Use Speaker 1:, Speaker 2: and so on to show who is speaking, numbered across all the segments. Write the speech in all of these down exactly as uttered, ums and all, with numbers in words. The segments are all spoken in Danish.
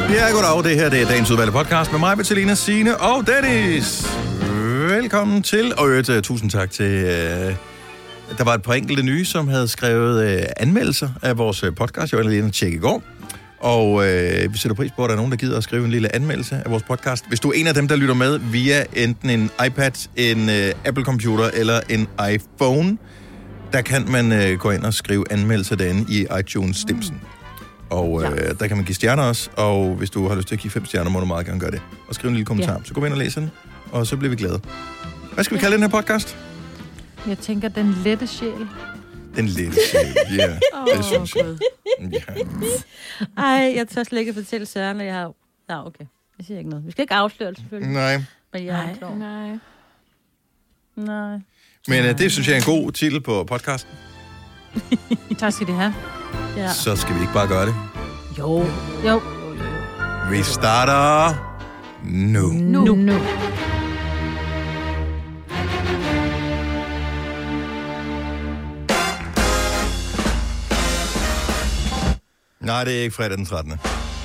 Speaker 1: Ja, goddag. Det her det er dagens udvalgte podcast med mig, Bettelina, Signe og Dennis. Velkommen til, og øvrigt, uh, tusind tak til... Uh, der var et par enkelte nye, som havde skrevet uh, anmeldelser af vores podcast. Jeg var lige inde og tjekke i går. Og uh, vi sætter pris på, at der er nogen, der gider at skrive en lille anmeldelse af vores podcast. Hvis du er en af dem, der lytter med via enten en iPad, en uh, Apple Computer eller en iPhone, der kan man uh, gå ind og skrive anmeldelser derinde i iTunes-stimsen. Og øh, ja. Der kan man give stjerner også, og hvis du har lyst til at give fem stjerner, må du meget gerne gøre det. Og skrive en lille kommentar. Ja. Så gå ind og læs den, og så bliver vi glade. Hvad skal vi kalde den her podcast?
Speaker 2: Jeg tænker, den lette sjæl.
Speaker 1: Den lette sjæl, ja. Yeah, oh, det synes jeg. Ja.
Speaker 3: Ej, jeg tør slet ikke fortælle Søren, at jeg har... Ja, okay. Jeg siger ikke noget. Vi skal ikke afsløre det, selvfølgelig.
Speaker 1: Nej.
Speaker 3: Men jeg er
Speaker 2: nej, nej.
Speaker 3: Nej.
Speaker 1: Men øh, det synes jeg er en god titel på podcasten.
Speaker 2: Tak skal det have.
Speaker 3: Ja.
Speaker 1: Så skal vi ikke bare gøre det.
Speaker 3: Jo. Jo.
Speaker 1: Vi starter nu.
Speaker 2: Nu. Nu.
Speaker 1: Nej, det er ikke fredag den trettende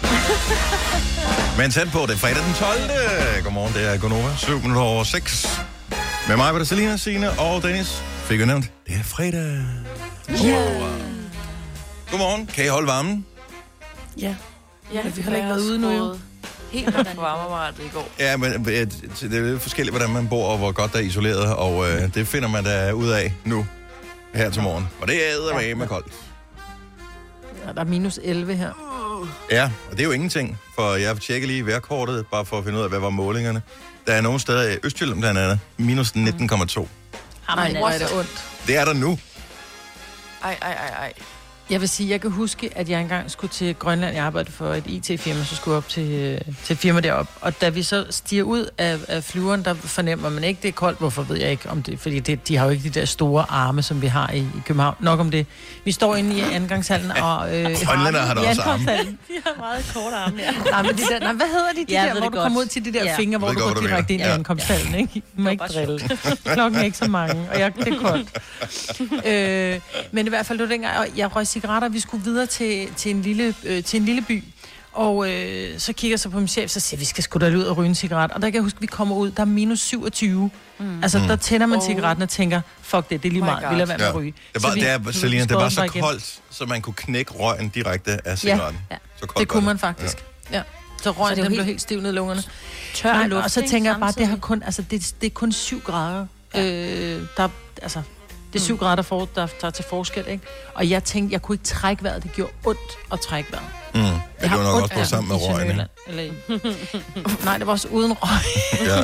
Speaker 1: Men tæt på, det er fredag den tolvte Godmorgen, det er Gonova, syv minutter over seks. Med mig var det Selina, Signe og Dennis. Fik jeg nævnt, det er fredag.
Speaker 2: Yeah.
Speaker 1: Wow. Godmorgen, kan I holde varmen?
Speaker 4: Ja.
Speaker 2: Ja, vi har ikke været ude nu jo.
Speaker 4: Helt nok på varmeapparatet i går.
Speaker 1: Ja, men det er lidt forskelligt, hvordan man bor, og hvor godt der er isoleret, og øh, det finder man da ud af nu, her til morgen. Og det er eddermame med koldt.
Speaker 2: Ja, der er minus elleve her.
Speaker 1: Ja, og det er jo ingenting, for jeg tjekker lige vejrkortet, bare for at finde ud af, hvad var målingerne. Der er nogle steder i Østjylland blandt andet, minus nitten komma to.
Speaker 2: Ej, hvor er det ondt.
Speaker 1: Det er der nu.
Speaker 4: Ej, ej, ej, ej.
Speaker 2: Jeg vil sige, jeg kan huske, at jeg engang skulle til Grønland. Jeg arbejdede for et I T-firma, så skulle jeg op til, til et firma deroppe. Og da vi så stiger ud af, af flyveren, der fornemmer man ikke, det er koldt. Hvorfor ved jeg ikke om det? Fordi det, de har jo ikke de der store arme, som vi har i, i København. Nok om det. Vi står inde i andengangshallen og... Øh,
Speaker 1: Grønlænder har der også arme.
Speaker 3: De har meget korte arme, ja.
Speaker 2: Nej, men de der, nej, hvad hedder de, de
Speaker 3: ja,
Speaker 2: der, hvor du
Speaker 3: godt.
Speaker 2: kommer ud til de der
Speaker 3: ja.
Speaker 2: fingre, hvor
Speaker 1: jeg
Speaker 2: du
Speaker 1: går
Speaker 2: går direkte ind i
Speaker 3: ja.
Speaker 2: ankomsthallen, ikke? Du må ikke drille. Klokken er ikke så mange, og jeg, det er koldt. øh, men i hvert fald, det var dengang, og jeg røg cigaretter, vi skulle videre til, til, en, lille, øh, til en lille by. Og øh, så kigger jeg så på min chef, så siger vi skal sgu da ud og ryge en cigaret. Og der kan jeg huske, at vi kommer ud, der er minus syvogtyve. Mm. Altså, der tænder man cigaretten og tænker, fuck det, det er lige meget, vi lader være med at ryge.
Speaker 1: Det var,
Speaker 2: vi,
Speaker 1: det er, Selina, det var så
Speaker 2: igen.
Speaker 1: koldt, så man kunne knække røgen direkte af cigaretten.
Speaker 2: Ja,
Speaker 1: så koldt
Speaker 2: det kunne man
Speaker 1: det.
Speaker 2: faktisk. Ja. Ja. Så røgen, den
Speaker 3: helt
Speaker 2: blev helt stiv ned i lungerne.
Speaker 3: Tør
Speaker 2: Nej,
Speaker 3: luft,
Speaker 2: og så tænker jeg bare,
Speaker 3: samtidig.
Speaker 2: det har kun, altså, det, det er kun syv grader. Ja. Øh, der, altså, det er syv mm. grader, der, for, der tager til forskel, ikke? Og jeg tænkte, jeg kunne ikke trække vejret. Det gjorde ondt at trække vejret.
Speaker 1: Mm. Det, det var nok også på sammen med røgen.
Speaker 2: Eller i... Nej, det var også uden røg.
Speaker 1: Ja.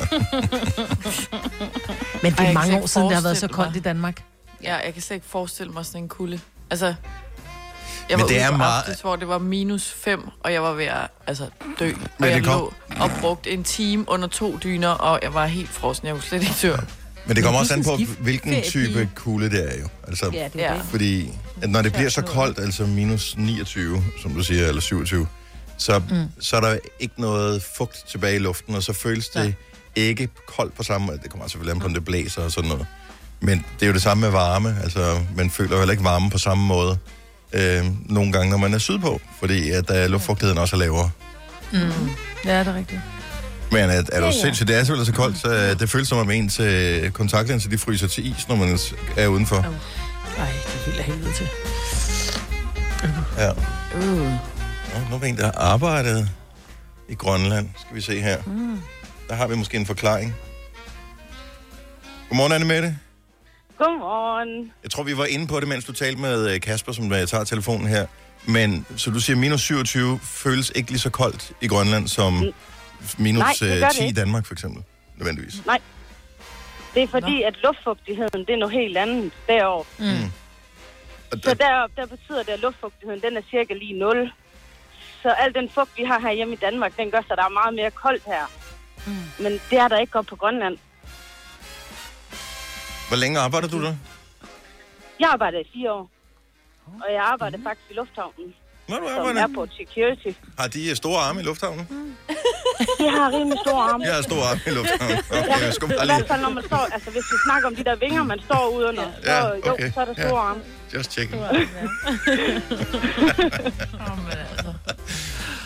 Speaker 2: Men det er
Speaker 4: Ej,
Speaker 2: mange år siden, det har været så
Speaker 4: forestille
Speaker 2: koldt
Speaker 4: mig.
Speaker 2: i Danmark.
Speaker 4: Ja, jeg kan slet ikke forestille mig sådan en kulde. Altså, jeg
Speaker 1: Men
Speaker 4: var
Speaker 1: det
Speaker 4: ude
Speaker 1: er
Speaker 4: på
Speaker 1: meget-
Speaker 4: aftes, hvor det var minus fem, og jeg var ved at altså, dø. Og
Speaker 1: Men
Speaker 4: jeg
Speaker 1: det kom-
Speaker 4: lå og brugte en time under to dyner, og jeg var helt frossen. Jeg var slet ikke tør.
Speaker 1: Men det kommer også an på,
Speaker 2: skift-
Speaker 1: hvilken
Speaker 2: ferie-
Speaker 1: type kulde det er jo. Altså,
Speaker 3: Ja, det er
Speaker 4: Ja.
Speaker 3: det.
Speaker 1: fordi at når det bliver så koldt, altså minus niogtyve, som du siger, eller syvogtyve, så, mm. så er der ikke noget fugt tilbage i luften, og så føles det ja. ikke koldt på samme måde. Det kommer selvfølgelig an på, om det blæser og sådan noget. Men det er jo det samme med varme. Altså, man føler jo heller ikke varme på samme måde øh, nogle gange, når man er sydpå, fordi at der luftfugtigheden også er lavere.
Speaker 2: Mm. Ja, det er rigtigt.
Speaker 1: Men er, er du
Speaker 3: Ja, ja.
Speaker 1: sindssygt, det er selvfølgelig så koldt, så øh, det føles som om ens øh, kontaktlinser, de fryser til is, når man er udenfor.
Speaker 2: Ej, det er helt af helvede til.
Speaker 1: Ja.
Speaker 4: Uh.
Speaker 1: Nå, nu er der en, der har arbejdet i Grønland. Skal vi se her. Mm. Der har vi måske en forklaring. Godmorgen, Anne-Mette.
Speaker 5: Godmorgen.
Speaker 1: Jeg tror, vi var inde på det, mens du talte med øh, Kasper, som øh, tager telefonen her. Men, så du siger, minus syvogtyve føles ikke lige så koldt i Grønland som minus
Speaker 5: Nej, det gør
Speaker 1: øh,
Speaker 5: det
Speaker 1: ti i
Speaker 5: ikke.
Speaker 1: Danmark, for eksempel. Nødvendigvis.
Speaker 5: Nej. Det er fordi, at luftfugtigheden, det er noget helt andet deroppe.
Speaker 1: Mm. Og
Speaker 5: Så
Speaker 1: der,
Speaker 5: deroppe, der betyder det, at luftfugtigheden, den er cirka lige nul. Så al den fugt, vi har herhjemme i Danmark, den gør så, der er meget mere koldt her. Mm. Men det er der ikke godt på Grønland.
Speaker 1: hvor længe arbejder du der?
Speaker 5: Jeg arbejder i fire år. Og jeg arbejder faktisk i lufthavnen.
Speaker 1: Nå, du
Speaker 5: Som
Speaker 1: arbejder.
Speaker 5: Airport Security.
Speaker 1: Har de øh, store arme i lufthavnen?
Speaker 5: De har rimelig store arme.
Speaker 1: Jeg har store arme i lufthavnen. Okay, jeg skulle
Speaker 5: I
Speaker 1: bare
Speaker 5: hvert
Speaker 1: lige...
Speaker 5: fald, når man står, altså hvis vi snakker om de der vinger, man står ude under, så
Speaker 1: Ja,
Speaker 5: jo,
Speaker 1: okay.
Speaker 5: så er der store
Speaker 1: Ja.
Speaker 5: arme.
Speaker 1: Just checking.
Speaker 2: Oh, men altså.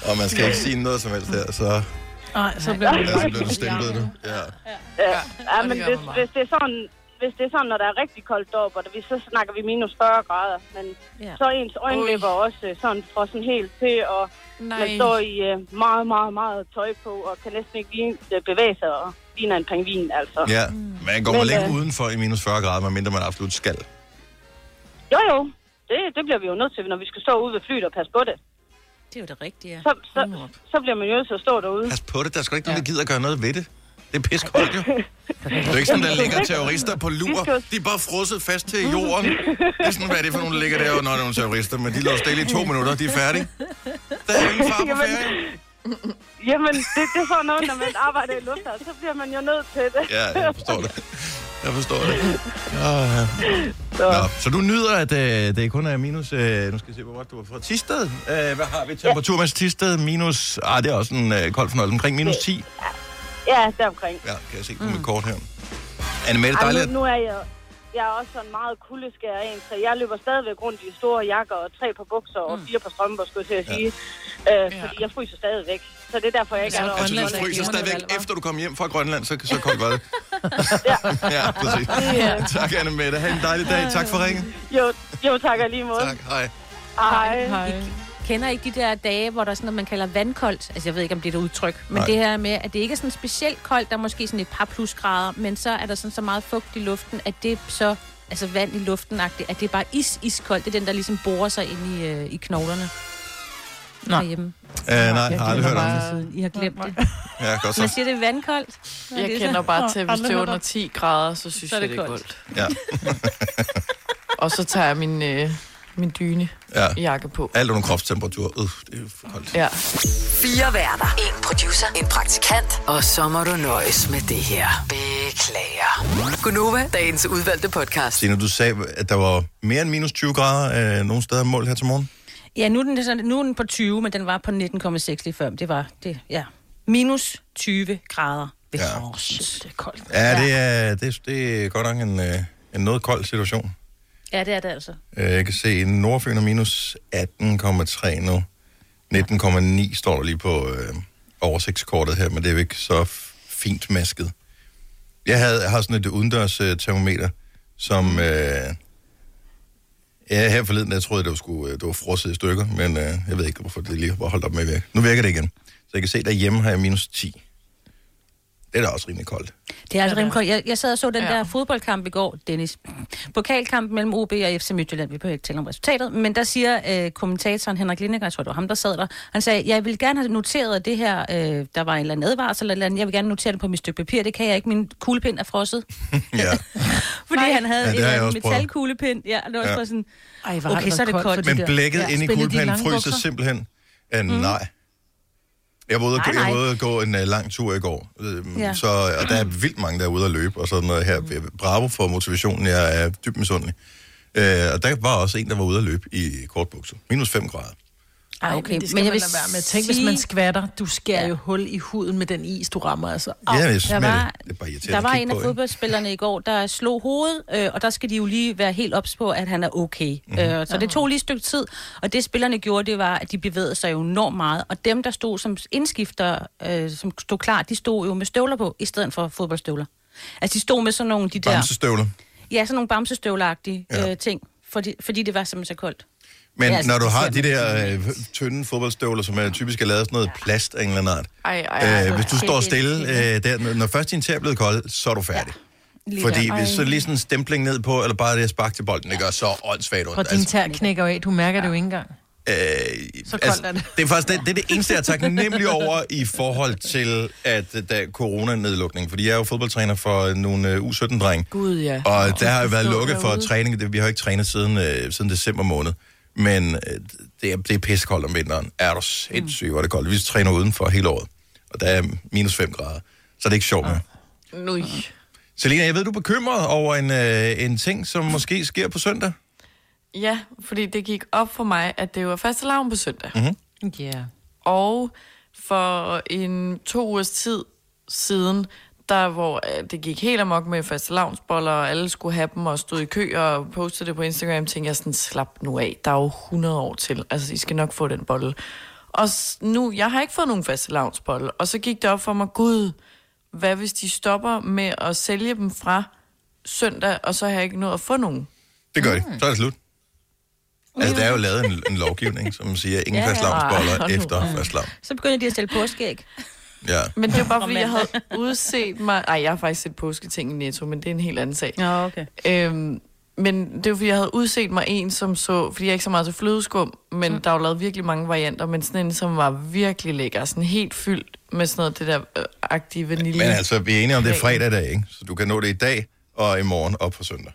Speaker 1: Og man skal ikke sige noget som helst her, så...
Speaker 2: Nej, så bliver
Speaker 1: ja, så bliver du stemplet nu. Ja.
Speaker 5: Ja, ja, ja men hvis, hvis, det er sådan, hvis det er sådan, når der er rigtig koldt deroppe, og vi, så snakker vi minus fyrre grader, men ja. Så er ens øjenlæber også sådan frosset helt til, og Nej. Man står i uh, meget, meget, meget tøj på, og kan næsten ikke lige bevæge sig, og ligner en pingvin, altså.
Speaker 1: Ja, man går man ikke øh, udenfor i minus fyrre grader, medmindre man absolut skal.
Speaker 5: Jo, jo. Det, det bliver vi jo nødt til, når vi skal stå ude ved flyet og passe på det.
Speaker 3: Det er jo det rigtige, ja.
Speaker 5: Så, så, så bliver man jo nødt til at stå derude.
Speaker 1: Pas på det, der er sgu ikke nogen, der gider at gøre noget ved det. Det er piskoldt jo. Det er ikke sådan, der ligger terrorister på lur. De er bare frosset fast til jorden. Det er sådan, hvad er det for nogle, der ligger der, når der er nogle terrorister. Men de lå stille i to minutter, de er færdige. Der er ingen far på ferie.
Speaker 5: Jamen, det, det er sådan noget, når man arbejder i lufthavn, så bliver man jo nødt til det.
Speaker 1: Ja, jeg forstår det. Jeg forstår det. Oh, ja. så. Nå, så du nyder, at øh, det kun er minus... Øh, nu skal jeg se, hvor godt du var fra Thisted. Øh, hvad har vi? Temperaturmæssigt Thisted minus... Ah, det er også en øh, kold fornøjelse. Omkring minus ti.
Speaker 5: Ja, deromkring.
Speaker 1: Ja, kan jeg se på mm. mit kort her. Anne-Mette, dejligt.
Speaker 5: Nu, nu er jeg... Jeg er også sådan meget kuldeskær en, så jeg løber stadigvæk rundt i store jakker og tre på bukser og fire på strømper, skulle jeg til at sige. Ja. Øh, fordi jeg fryser stadigvæk. Så det er derfor, jeg ikke er der.
Speaker 1: Altså, du fryser stadigvæk efter du kom hjem fra Grønland, så, så koldt var det. ja. ja, præcis. Ja. Tak, Anne-Mette. Ha' en dejlig dag. Tak for ringen.
Speaker 5: Jo, jo tak lige måde.
Speaker 1: Tak, hej.
Speaker 5: Hej.
Speaker 3: Hej. Kender ikke de der dage, hvor der er sådan noget, man kalder vandkoldt? Altså, jeg ved ikke, om det er et udtryk. Men Nej. Det her med, at det ikke er sådan specielt koldt, der er måske sådan et par plusgrader, men så er der sådan så meget fugt i luften, at det så, altså vand i luften-agtigt, at det er bare is, iskoldt. Det er den, der ligesom borer sig ind i, øh, i knoglerne.
Speaker 2: Nå.
Speaker 3: Herhjemme.
Speaker 1: Øh, nej, jeg har aldrig hørt om det.
Speaker 3: I har glemt det.
Speaker 1: Ja, godt så.
Speaker 3: Man siger, det er vandkoldt.
Speaker 4: Jeg
Speaker 3: det
Speaker 4: kender bare til, hvis det er under ti grader, så synes
Speaker 3: så
Speaker 4: jeg,
Speaker 3: det
Speaker 4: det er koldt.
Speaker 1: Ja.
Speaker 4: Og så tager jeg min... Øh, min dyne
Speaker 1: ja.
Speaker 4: jakke på.
Speaker 1: Alt under kropstemperatur. Øh, det er for koldt.
Speaker 4: Ja.
Speaker 6: Fire værter. En producer. En praktikant. Og så må du nøjes med det her. Beklager. Gunova, dagens udvalgte podcast.
Speaker 1: Signe, du sagde, at der var mere end minus tyve grader øh, nogle steder mål her til morgen.
Speaker 3: Ja, nu er, den, sådan, nu er den på tyve, men den var på nitten komma seks lige før. Det var, det, ja. Minus tyve grader.
Speaker 1: Ja.
Speaker 3: Oh, shit, det er koldt.
Speaker 1: Ja, det er, det, det er godt nok en, en noget kold situation.
Speaker 3: Ja, det er det altså.
Speaker 1: Jeg kan se, en Nordfyn er minus atten komma tre nu. nitten komma ni står der lige på øh, oversigtskortet her, men det er jo ikke så fint masket. Jeg, havde, jeg har sådan et udendørs øh, termometer, som... Øh, ja, her forleden, jeg troede, det var, skulle, det var frosset i stykker, men øh, jeg ved ikke, hvorfor det lige var holdt op med at virke. Nu virker det igen. Så jeg kan se, derhjemme har jeg minus ti. Det er da også rimelig koldt.
Speaker 3: Det er altså rimelig koldt. Jeg, jeg sad og så den ja. der fodboldkamp i går, Dennis. Pokalkamp mellem O B og F C Midtjylland. Vi behøver ikke tale om resultatet. Men der siger øh, kommentatoren Henrik Lineker, jeg tror, det var ham, der sad der. Han sagde, jeg vil gerne have noteret det her. Øh, der var en eller anden advarsel eller, eller andet. Jeg vil gerne notere det på mit stykke papir. Det kan jeg ikke. Min kuglepind er frosset.
Speaker 1: ja.
Speaker 3: Fordi Nej. han havde
Speaker 1: ja,
Speaker 3: en metalkuglepind. Ja, det var
Speaker 1: ja.
Speaker 3: også sådan,
Speaker 2: Ej, var
Speaker 3: okay, så er det koldt.
Speaker 1: Men blækket ja, inde i kuglepinden fryser simpelthen. Uh, mm. Nej. Jeg var ude at, nej, nej. Jeg var ude at gå en uh, lang tur i går, uh, ja. så, og der er vildt mange, der er ude at løbe, og sådan noget her. Bravo for motivationen, jeg er dybt misundelig. Uh, og der var også en, der var ude at løbe i kortbukser. Minus fem grader.
Speaker 2: Ej, okay, men det skal men jeg vil være med. Tænk, sige... hvis man skvatter, du skærer ja. jo hul i huden med den is, du rammer. Altså.
Speaker 1: Ja, jeg
Speaker 3: der var,
Speaker 1: det er bare
Speaker 3: der var en af fodboldspillerne i går, der slog hovedet, øh, og der skal de jo lige være helt ops på, at han er okay. Mm-hmm. Øh, så det tog lige et stykke tid, og det spillerne gjorde, det var, at de bevægede sig jo enormt meget, og dem, der stod som indskifter, øh, som stod klar, de stod jo med støvler på, i stedet for fodboldstøvler. Altså, de stod med sådan nogle, de der...
Speaker 1: Bamsestøvler?
Speaker 3: Ja, sådan nogle bamsestøvleragtige ja. øh, ting, fordi, fordi det var simpelthen så koldt.
Speaker 1: Men ja,
Speaker 3: altså,
Speaker 1: når du har de der øh, tynde fodboldstøvler, som er typisk er lavet sådan noget plast af en eller anden art.
Speaker 4: Ej, ej,
Speaker 1: øh, hvis du står stille, øh, der, når først din tæer er blevet kold, så er du færdig. Ja. Fordi der. Hvis så lige sådan en stempling ned på, eller bare det at sparke til bolden, det gør så åndssvagt ondt.
Speaker 2: Og din tær knækker af, du mærker ja. det jo ikke engang.
Speaker 1: Øh,
Speaker 2: så koldt
Speaker 1: altså,
Speaker 2: er det.
Speaker 1: Det er faktisk det, det, er det eneste, jeg er taknemmelig over i forhold til, at der er coronanedlukning. Fordi jeg er jo fodboldtræner for nogle uh, U sytten-drenge.
Speaker 4: Gud, ja.
Speaker 1: Og oh, der har jo været lukket for træning. Vi har jo ikke trænet siden, uh, siden december måned. Men øh, det er, det er pissekoldt om vinteren. Er du sindssygt, hvor er det koldt. Vi træner udenfor hele året, og der er minus fem grader. Så det er ikke sjovt med.
Speaker 4: Nøj.
Speaker 1: Selina, jeg ved, du er bekymret over en, øh, en ting, som måske sker på søndag.
Speaker 4: Ja, fordi det gik op for mig, at det var fastelavn på søndag.
Speaker 1: Mm-hmm.
Speaker 2: Yeah.
Speaker 4: Og for en to ugers tid siden, der hvor det gik helt amok med fastelavnsboller, og alle skulle have dem og stod i kø og postede det på Instagram, tænkte jeg sådan, slap nu af, der er jo hundrede år til. Altså, I skal nok få den bolle. Og nu, jeg har ikke fået nogen fastelavnsboller, og så gik det op for mig, gud, hvad hvis de stopper med at sælge dem fra søndag, og så har jeg ikke nået at få nogen?
Speaker 1: Det gør de. Så er det slut. Altså, der er jo lavet en, en lovgivning, som siger, ingen ja, ja. fastelavnsboller efter fastelavn.
Speaker 3: Så begynder de at sælge påskeæg.
Speaker 1: Ja.
Speaker 4: Men det er bare, fordi jeg havde udset mig... Ej, jeg har faktisk set påsketing i Netto, men det er en helt anden sag.
Speaker 3: Ja, okay.
Speaker 4: Øhm, men det var, fordi jeg havde udset mig en, som så... Fordi jeg er ikke så meget til flødeskum, men mm. der er jo lavet virkelig mange varianter, men sådan en, som var virkelig lækker. Sådan helt fyldt med sådan noget, det der øh, aktive vanilje.
Speaker 1: Men altså, vi er enige om, det er fredag i dag, ikke? Så du kan nå det i dag og i morgen op for søndag.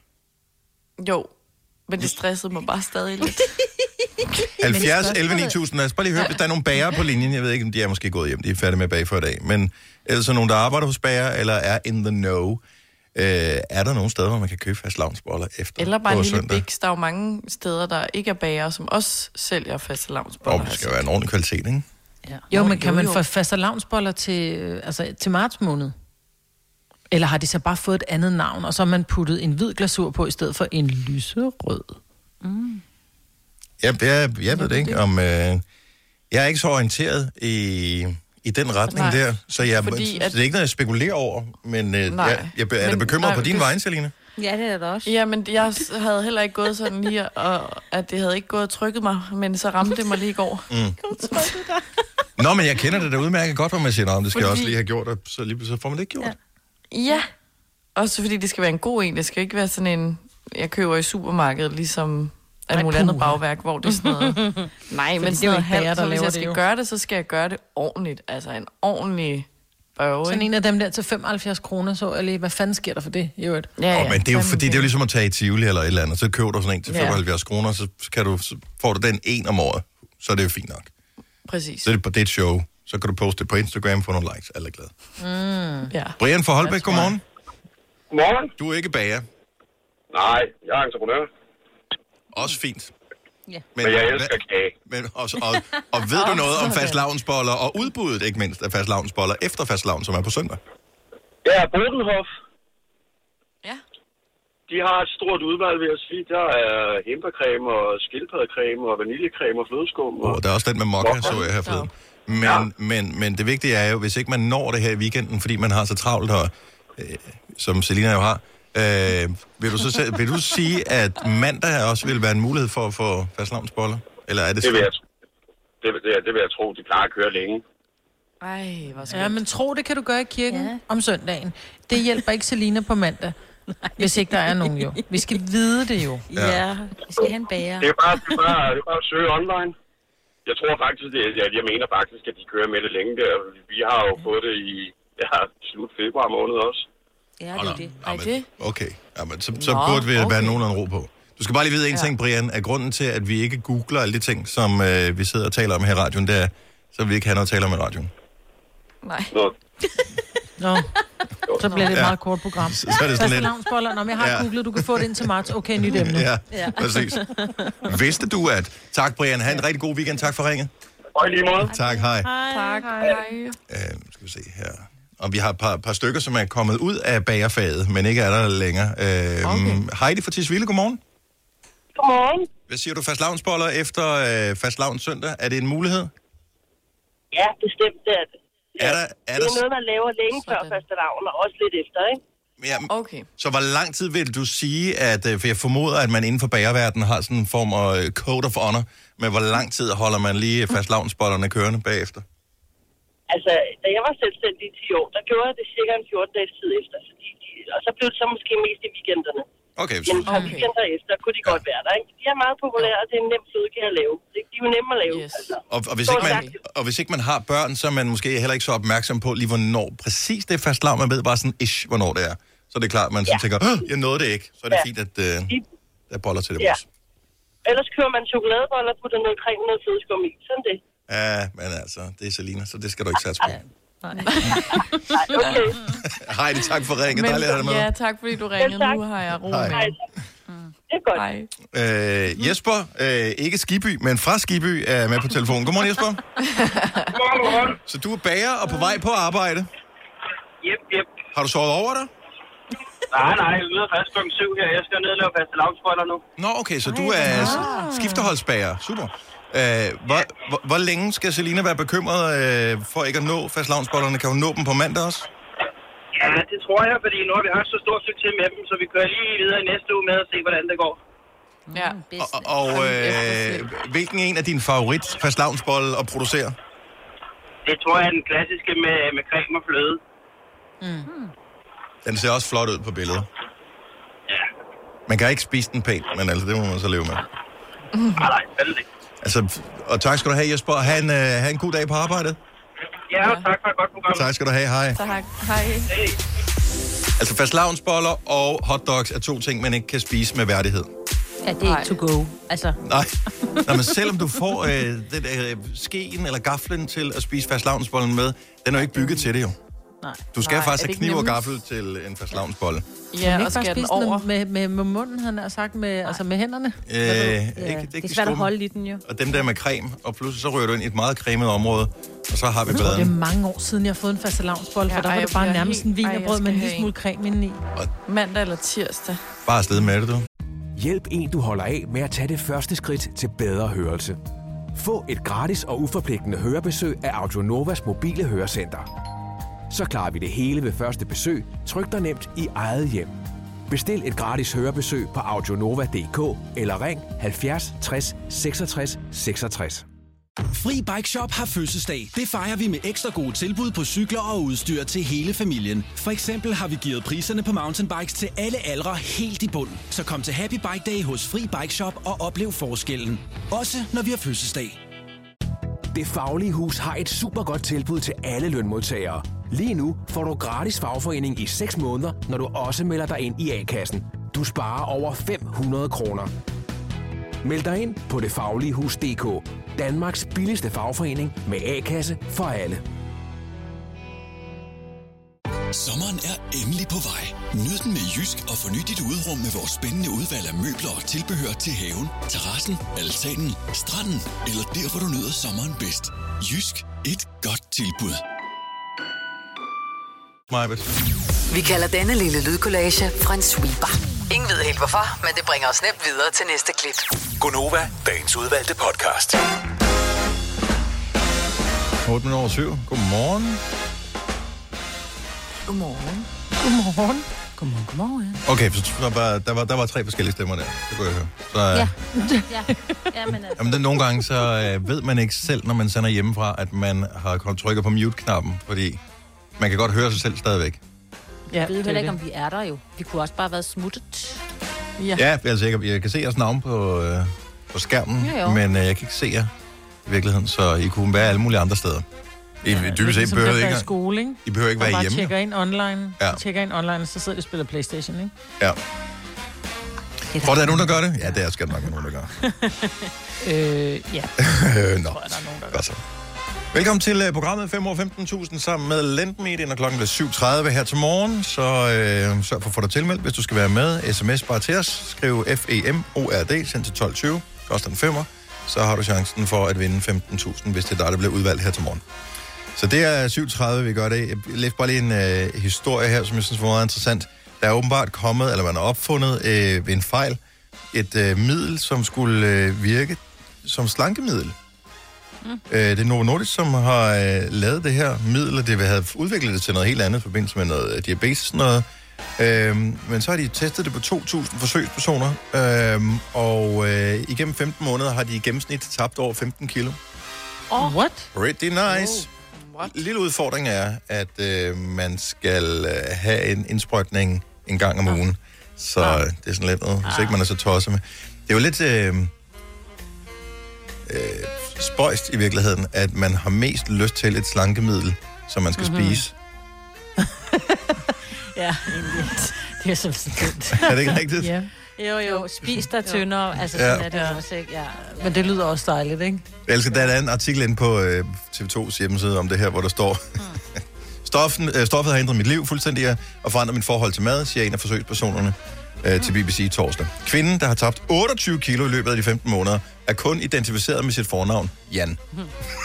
Speaker 4: Jo, men det stressede mig bare stadig lidt.
Speaker 1: halvfjerds elleve ni tusind. Lad os bare lige høre, hvis der er nogle bager på linjen. Jeg ved ikke, om de er måske gået hjem. De er færdige med at bage for i dag. Men ellers er nogen, der arbejder hos bager, eller er in the know. Øh, er der nogle steder, hvor man kan købe fastelavnsboller efter
Speaker 4: eller bare en lille
Speaker 1: søndag?
Speaker 4: biks. Der er jo mange steder, der ikke er bager, som også sælger fastelavnsboller.
Speaker 1: Og det skal være en ordentlig kvalitet, ikke?
Speaker 2: Ja. Jo, men kan man få fastelavnsboller til, altså, til marts måned? Eller har de så bare fået et andet navn, og så har man puttet en hvid glasur på, i stedet for en lyserød? Mm.
Speaker 1: Ja, jeg, jeg ved det ikke, om... Øh, jeg er ikke så orienteret i, i den retning nej, der, så, jeg, fordi, at, det er ikke noget, jeg spekulerer over, men øh, jeg, jeg er da bekymret på din vej, Selina.
Speaker 3: Ja, det er det også.
Speaker 4: Ja, men jeg havde heller ikke gået sådan lige, og at det havde ikke gået og trykket mig, men så ramte det mig lige i går. Mm.
Speaker 1: Nå, men jeg kender det da udmærket godt, hvor man siger, om det skal fordi, jeg også lige have gjort, og så, lige, så får man det ikke gjort.
Speaker 4: Ja. ja, også fordi det skal være en god en. Det skal ikke være sådan en, jeg køber i supermarkedet, ligesom... alt muligt andet bagværk, hvor det er sådan noget... Nej, men det er jo halvt, så hvis jeg skal gøre det, så skal jeg gøre det ordentligt. Altså en ordentlig børge.
Speaker 2: Sådan en af dem der til femoghalvfjerds kroner, så eller hvad fanden sker der for det? Jo, et.
Speaker 1: Ja, ja. Oh, men det er jo fordi, det er jo ligesom at tage i Tivoli eller et eller andet, så køber du sådan en til femoghalvfjerds kroner, så, kan du, så får du den en om året, så er det jo fint nok.
Speaker 4: Præcis.
Speaker 1: Så er det, det er et show, så kan du poste det på Instagram, få nogle likes, alle er glade.
Speaker 4: Mm. Ja.
Speaker 1: Brian fra Holbæk, godmorgen.
Speaker 7: Godmorgen.
Speaker 1: Du er ikke bager.
Speaker 7: Nej, jeg er entreprenør.
Speaker 1: Også fint.
Speaker 7: Ja. Men, men jeg elsker kage.
Speaker 1: Men også, og, og ved du noget om fastelavnsboller og udbuddet, ikke mindst, af fastelavnsboller efter fastelavn, som er på søndag?
Speaker 7: Ja, Bodenhof.
Speaker 4: Ja.
Speaker 7: De har et stort udvalg, vil jeg sige. Der er hindbærcreme og skildpaddecreme og vaniljecreme og flødeskum. Og
Speaker 1: oh, der er også den med mokka, så jeg her forleden. Men, ja. men, men det vigtige er jo, hvis ikke man når det her i weekenden, fordi man har så travlt her, øh, som Selina jo har, Øh, vil, du så, vil du sige, at mandag også vil være en mulighed for at få fastelavnsboller? Eller er det
Speaker 7: det vil, jeg, det, det, det vil jeg tro, de klarer at køre længe.
Speaker 4: Ej, hvor skønt.
Speaker 2: Ja, men tro, det kan du gøre i kirken ja. om søndagen. Det hjælper ikke Selina på mandag. Nej. Hvis ikke der er nogen jo. Vi skal vide det jo.
Speaker 3: Ja, ja. Vi skal have en bager.
Speaker 7: Det er bare, det er bare, det er bare at søge online. Jeg tror faktisk, det, jeg, jeg mener faktisk, at de kører med det længe der. Vi har jo fået det i ja, slut februar måned også.
Speaker 3: Ja, det er det.
Speaker 1: Jamen, det. Okay, Jamen, så, så Nå, burde vi okay. være nogenlunde ro på. Du skal bare lige vide en ja. ting, Brian, at grunden til, at vi ikke googler alle de ting, som øh, vi sidder og taler om her i radioen, det er, så vi ikke have noget at tale om i radioen.
Speaker 4: Nej.
Speaker 7: Nå.
Speaker 2: Nå. Så bliver det et ja. meget kort program.
Speaker 1: Så, så er det sådan lidt...
Speaker 2: Fastelavnsboller. Nå, men jeg har ja. googlet, du kan få det ind til marts. Okay, nyt emne.
Speaker 1: Ja, ja, præcis. Vidste du, at... Tak, Brian. Ha' en rigtig god weekend. Tak for ringet.
Speaker 7: Og i lige måde.
Speaker 1: Tak, hej.
Speaker 4: Hej. Tak, hej.
Speaker 1: Øh, skal vi se her... Og vi har et par, par stykker, som er kommet ud af bagerfaget, men ikke er der længere. Øhm, okay. Heidi fra Tisvilde, godmorgen.
Speaker 5: Godmorgen.
Speaker 1: Hvad siger du, fastelavnsboller efter øh, fastelavns søndag? Er det en mulighed?
Speaker 5: Ja, bestemt det er det.
Speaker 1: Er der, er
Speaker 5: det er
Speaker 1: der...
Speaker 5: noget, man laver længe før fastelavn, og også lidt efter, ikke?
Speaker 1: Ja,
Speaker 4: okay.
Speaker 1: Så hvor lang tid vil du sige, at... For jeg formoder, at man inden for bagerverdenen har sådan en form af code of honor, men hvor lang tid holder man lige fastelavnsbollerne kørende bagefter?
Speaker 5: Altså, da jeg var selvstændig i ti år, der gjorde jeg det cirka en fjorten dages tid efter, fordi de, og så blev det så måske mest i weekenderne.
Speaker 1: Okay.
Speaker 5: Men et par okay. weekender efter kunne de ja. godt være der, ikke? De er meget populære, og det er en nem flødekage at lave. De er jo nemme at lave,
Speaker 1: yes. altså. Og, og, hvis ikke man, og hvis ikke man har børn, så er man måske heller ikke så opmærksom på, lige hvornår præcis det er fastelavn. Man ved bare sådan, ish, hvornår det er. Så er det klart, man ja. så tænker, jeg nåede det ikke. Så er det ja. fint, at uh, der er boller til det ja. også.
Speaker 5: Ellers kører man chokoladeboller og putter noget creme og noget flødeskum i. Sådan det.
Speaker 1: Ja, men altså, det er Selina, så det skal du ikke satse på.
Speaker 5: Nej, okay.
Speaker 1: Heidi, tak for ringen.
Speaker 4: Men,
Speaker 1: Dejligt at have dig med.
Speaker 4: Ja, tak fordi du ringede. Nu har jeg ro med.
Speaker 5: Hej. Det er godt.
Speaker 1: Hej. Øh, Jesper, øh, ikke Skiby, men fra Skiby, er med på telefonen. Godmorgen, Jesper.
Speaker 7: Godmorgen.
Speaker 1: Så du er bager og på vej på arbejde?
Speaker 7: Jep, jep.
Speaker 1: Har du sovet over dig?
Speaker 7: Nej, nej, jeg er ude fast klokken syv her. Jeg skal ned og lave fastelavnsboller nu.
Speaker 1: Nå, okay, så du er skifteholdsbager. Super. Øh, hvor, hvor, hvor længe skal Selina være bekymret øh, for ikke at nå fastelavnsbollerne? Kan hun nå dem på mandag også?
Speaker 8: Ja, det tror jeg, fordi nu har vi haft så stor succes med dem, så vi kører lige videre i næste uge med at se, hvordan det går.
Speaker 4: Ja.
Speaker 1: Og, og øh, hvilken en af dine favorit fastelavnsbolle at producere?
Speaker 8: Det tror jeg er den klassiske med, med creme og fløde.
Speaker 2: Mm.
Speaker 1: Den ser også flot ud på billedet.
Speaker 8: Ja.
Speaker 1: Man kan ikke spise den pænt, men altså, det må man så leve med.
Speaker 8: Mm. Nej, nej, vel ikke.
Speaker 1: Altså, og tak skal du have, Jesper. Ha' en, uh, ha' en god dag på arbejdet.
Speaker 8: Ja, og tak for et godt program.
Speaker 1: Tak skal du have. Hej.
Speaker 4: Tak. Hej.
Speaker 8: Hey.
Speaker 1: Altså, fastelavnsboller og hotdogs er to ting, man ikke kan spise med værdighed.
Speaker 3: Ja, det er ikke to go. Altså.
Speaker 1: Nej. Nej, men selvom du får øh, det der, øh, skeen eller gaflen til at spise fastelavnsbollen med, den er jo ikke bygget til det jo.
Speaker 2: Nej.
Speaker 1: Du skal
Speaker 4: Nej,
Speaker 1: faktisk have kniv og
Speaker 4: nemmest?
Speaker 1: gaffel til en fastelavnsbolle.
Speaker 4: Ja, og skal den over.
Speaker 2: Med, med, med munden, han har sagt, med, altså med hænderne.
Speaker 1: Øh, ja, ikke, det, er
Speaker 3: det er svært at holde i den jo.
Speaker 1: Og dem der med creme, og pludselig så rører du ind i et meget cremet område, og så har vi
Speaker 2: Jeg tror, det er
Speaker 1: balladen.
Speaker 2: mange år siden, jeg har fået en fastelavnsbolle,
Speaker 4: Ja,
Speaker 2: for der
Speaker 4: ej,
Speaker 2: var
Speaker 4: jeg
Speaker 2: det bare
Speaker 4: bliver
Speaker 2: nærmest
Speaker 4: helt-
Speaker 2: en
Speaker 4: ej, jeg
Speaker 2: wienerbrød
Speaker 4: skal
Speaker 2: med en
Speaker 4: have
Speaker 2: lille smule creme indeni.
Speaker 4: Mandag eller tirsdag.
Speaker 1: Bare afsted med det, du.
Speaker 9: Hjælp en, du holder af med at tage det første skridt til bedre hørelse. Få et gratis og uforpligtende hørebesøg af Audionovas mobile hørecenter. Så klarer vi det hele ved første besøg, tryk dig nemt i eget hjem. Bestil et gratis hørebesøg på audionova punktum d k eller ring halvfjerds tres seksogtres seksogtres.
Speaker 10: Fri Bike Shop har fødselsdag. Det fejrer vi med ekstra gode tilbud på cykler og udstyr til hele familien. For eksempel har vi givet priserne på mountainbikes til alle aldre helt i bund. Så kom til Happy Bike Day hos Fri Bike Shop og oplev forskellen. Også når vi har fødselsdag.
Speaker 9: Det Faglige Hus har et super godt tilbud til alle lønmodtagere. Lige nu får du gratis fagforening i seks måneder, når du også melder dig ind i A-kassen. Du sparer over fem hundrede kroner. Meld dig ind på det faglige hus punktum d k. Danmarks billigste fagforening med A-kasse for alle.
Speaker 10: Sommeren er endelig på vej. Nyd den med Jysk og forny dit uderum med vores spændende udvalg af møbler og tilbehør til haven, terrassen, altanen, stranden eller der, hvor du nyder sommeren bedst. Jysk. Et godt tilbud.
Speaker 6: Vi kalder denne lille lydkollage en sweeper. Ingen ved helt hvorfor, men det bringer os nemt videre til næste klip.
Speaker 9: Gonova, dagens udvalgte podcast.
Speaker 1: otte minutter over syv. Godmorgen.
Speaker 4: Godmorgen.
Speaker 2: Godmorgen.
Speaker 3: Godmorgen, godmorgen.
Speaker 1: Okay, så der var, der var, der var tre forskellige stemmer der. Det kunne jeg høre. Så,
Speaker 3: Ja.
Speaker 1: ja.
Speaker 3: ja. ja men altså.
Speaker 1: Jamen, det, nogle gange så øh, ved man ikke selv, når man sender hjemmefra, at man har trykket på mute-knappen, fordi man kan godt høre sig selv stadigvæk.
Speaker 2: Ja,
Speaker 3: Jeg ved heller ikke, om vi er der jo. Vi kunne også bare have været smuttet.
Speaker 1: Ja, ja altså, jeg, jeg kan se jeres navn på, øh, på skærmen,
Speaker 3: Jo, jo.
Speaker 1: men øh, jeg kan ikke se jer i virkeligheden, så I kunne være alle mulige andre steder. I ja, dybest set behøver ikke,
Speaker 2: i skole, ikke?
Speaker 1: I behøver ikke være
Speaker 2: bare
Speaker 1: hjemme.
Speaker 2: tjekker ind online.
Speaker 1: Ja.
Speaker 2: Ja. Tjekker ind online, og så sidder de og spiller PlayStation, ikke?
Speaker 1: Ja.
Speaker 3: Det
Speaker 1: Tror du, der er nogen, der gør det? Ja, det er skal nok være nogen, der gør.
Speaker 2: øh, ja.
Speaker 1: øh, Nå, godt så. Velkommen til uh, programmet fem år femten tusind sammen med Lendmedia, når klokken bliver syv tredive her til morgen. Så øh, sørg for at få dig tilmeldt, hvis du skal være med. S M S bare til os. Skriv F E M O R D, send til tolv tyve. Koster en femmer. Så har du chancen for at vinde femten tusind, hvis det er dig, der bliver udvalgt her til morgen. Så det er syv tredive, vi gør det. Jeg læste bare lige en øh, historie her, som jeg synes var meget interessant. Der er åbenbart kommet, eller man har opfundet øh, ved en fejl, et øh, middel, som skulle øh, virke som slankemiddel. Mm. Øh, det er Novo Nordisk, som har øh, lavet det her middel, og det havde udviklet det til noget helt andet i forbindelse med noget diabetes og noget. Øh, men så har de testet det på to tusind forsøgspersoner, øh, og øh, igennem femten måneder har de i gennemsnit tabt over femten kilo.
Speaker 2: Oh. What?
Speaker 1: Pretty nice.
Speaker 4: What?
Speaker 1: Lille udfordring er, at øh, man skal øh, have en indsprøjtning en gang om ugen. Så øh, det er sådan lidt noget, hvis ikke man er så tosset med. Det er jo lidt øh, øh, spøjst i virkeligheden, at man har mest lyst til et slankemiddel, som man skal mm-hmm. spise.
Speaker 2: Ja, egentlig. Det er så sindssygt.
Speaker 1: Er det ikke rigtigt?
Speaker 2: Ja.
Speaker 3: Jo, jo. Spis dig tyndere. Altså,
Speaker 1: Ja.
Speaker 3: sådan er det ja. også, ikke? Ja.
Speaker 2: Men det lyder også dejligt, ikke?
Speaker 1: Jeg elsker, der er en artikel inde på øh, T V to's hjemmeside om det her, hvor der står... Mm. Stoffen, øh, stoffet har ændret mit liv fuldstændig og forandret mit forhold til mad, siger en af forsøgspersonerne øh, til B B C torsdag. Kvinden, der har tabt otteogtyve kilo i løbet af de femten måneder, er kun identificeret med sit fornavn, Jan.
Speaker 2: Mm.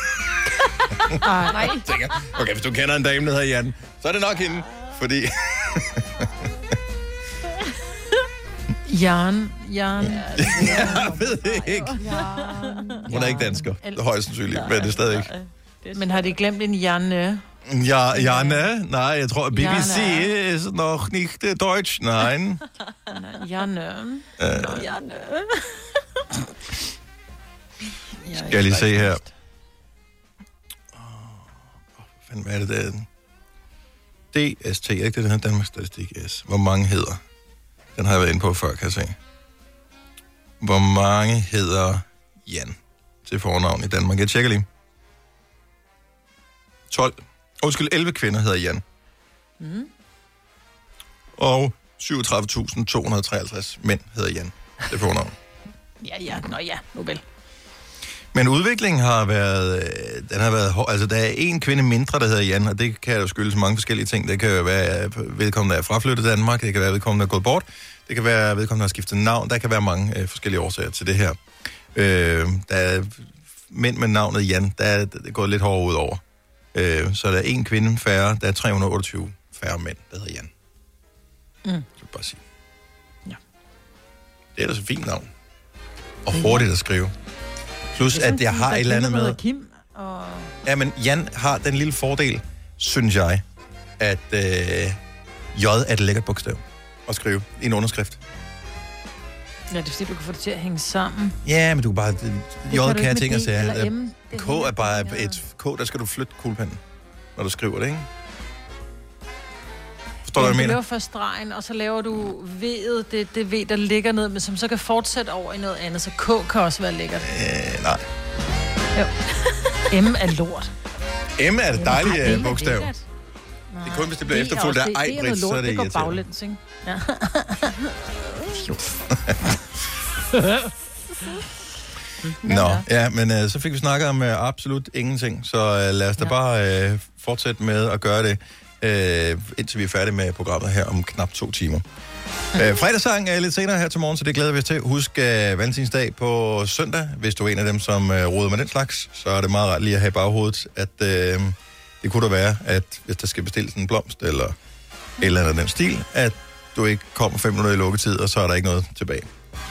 Speaker 2: Nej.
Speaker 1: Tænker, okay, hvis du kender en dame, der hedder Jan, så er det nok hende, fordi...
Speaker 2: Jan. Jan.
Speaker 1: Ja, jeg ved det ikke. Hun er ikke dansker. Det er højst sandsynligt, men det er stadig ikke.
Speaker 2: Men har de glemt en Janne?
Speaker 1: Ja, Janne? Nej, jeg tror, B B C is noch nicht deutsch. Nej.
Speaker 2: Janne.
Speaker 1: Uh,
Speaker 3: Janne.
Speaker 1: Skal jeg lige se her. Hvad fanden er det der? D S T, ikke det, der hedder Danmarks Statistik S. Hvor mange hedder? Den har jeg været inde på før, kan jeg se. Hvor mange hedder Jan til fornavn i Danmark? Jeg tjekker lige. tolv. Undskyld, elleve kvinder hedder Jan. Mm. Og syvogtredive tusind to hundrede og treoghalvtreds mænd hedder Jan til fornavn.
Speaker 2: Ja, ja, nå ja, nu vel.
Speaker 1: Men udviklingen har været, den har været hård. Altså, der er en kvinde mindre, der hedder Jan, og det kan jo skyldes mange forskellige ting. Det kan jo være, at vedkommende er fraflyttet Danmark, det kan være, at vedkommende er gået bort, det kan være, at vedkommende har skiftet navn, der kan være mange øh, forskellige årsager til det her. Øh, der er mænd med navnet Jan, der er det gået lidt hårdere ud over. Øh, så der er en kvinde færre, der er tre hundrede og otteogtyve færre mænd, der hedder Jan. Mm. Det vil bare sige.
Speaker 2: Ja.
Speaker 1: Det er da så fint navn. Og hurtigt at skrive. Plus, at jeg har et eller andet med...
Speaker 2: Kim og...
Speaker 1: Ja, men Jan har den lille fordel, synes jeg, at øh, J er et lækkert bogstav at skrive i en underskrift.
Speaker 2: Ja, det er fordi, du kan få det til at hænge sammen.
Speaker 1: Ja, men du kan bare... J kan jeg tænke at sige. K er bare et... K, der skal du flytte kuglepennen, når du skriver det, ikke? Forstår du, hvad jeg mener?
Speaker 2: Du laver først stregen, og så laver du V'et, det, det V, der ligger ned, men som så kan fortsætte over i noget andet, så K kan også være lækkert.
Speaker 1: Øh, nej.
Speaker 2: Jo. M er lort.
Speaker 1: M er det dejlige uh, bogstav. Det er kun, hvis det bliver efterfulgt af ej-brit, så er det
Speaker 2: ikke. Det går baglæns, ikke? Ja.
Speaker 1: Nå, ja, men uh, så fik vi snakket om uh, absolut ingenting, så uh, lad os da ja. bare uh, fortsætte med at gøre det, uh, indtil vi er færdige med programmet her om knap to timer. Uh, fredagssang er lidt senere her til morgen, så det glæder vi os til. Husk uh, valentinsdag på søndag. Hvis du er en af dem, som uh, roder med den slags, så er det meget rart lige at have i baghovedet, at uh, det kunne da være, at hvis der skal bestilles en blomst eller et eller andet den stil, at du ikke kommer fem minutter i lukketid, og så er der ikke noget tilbage.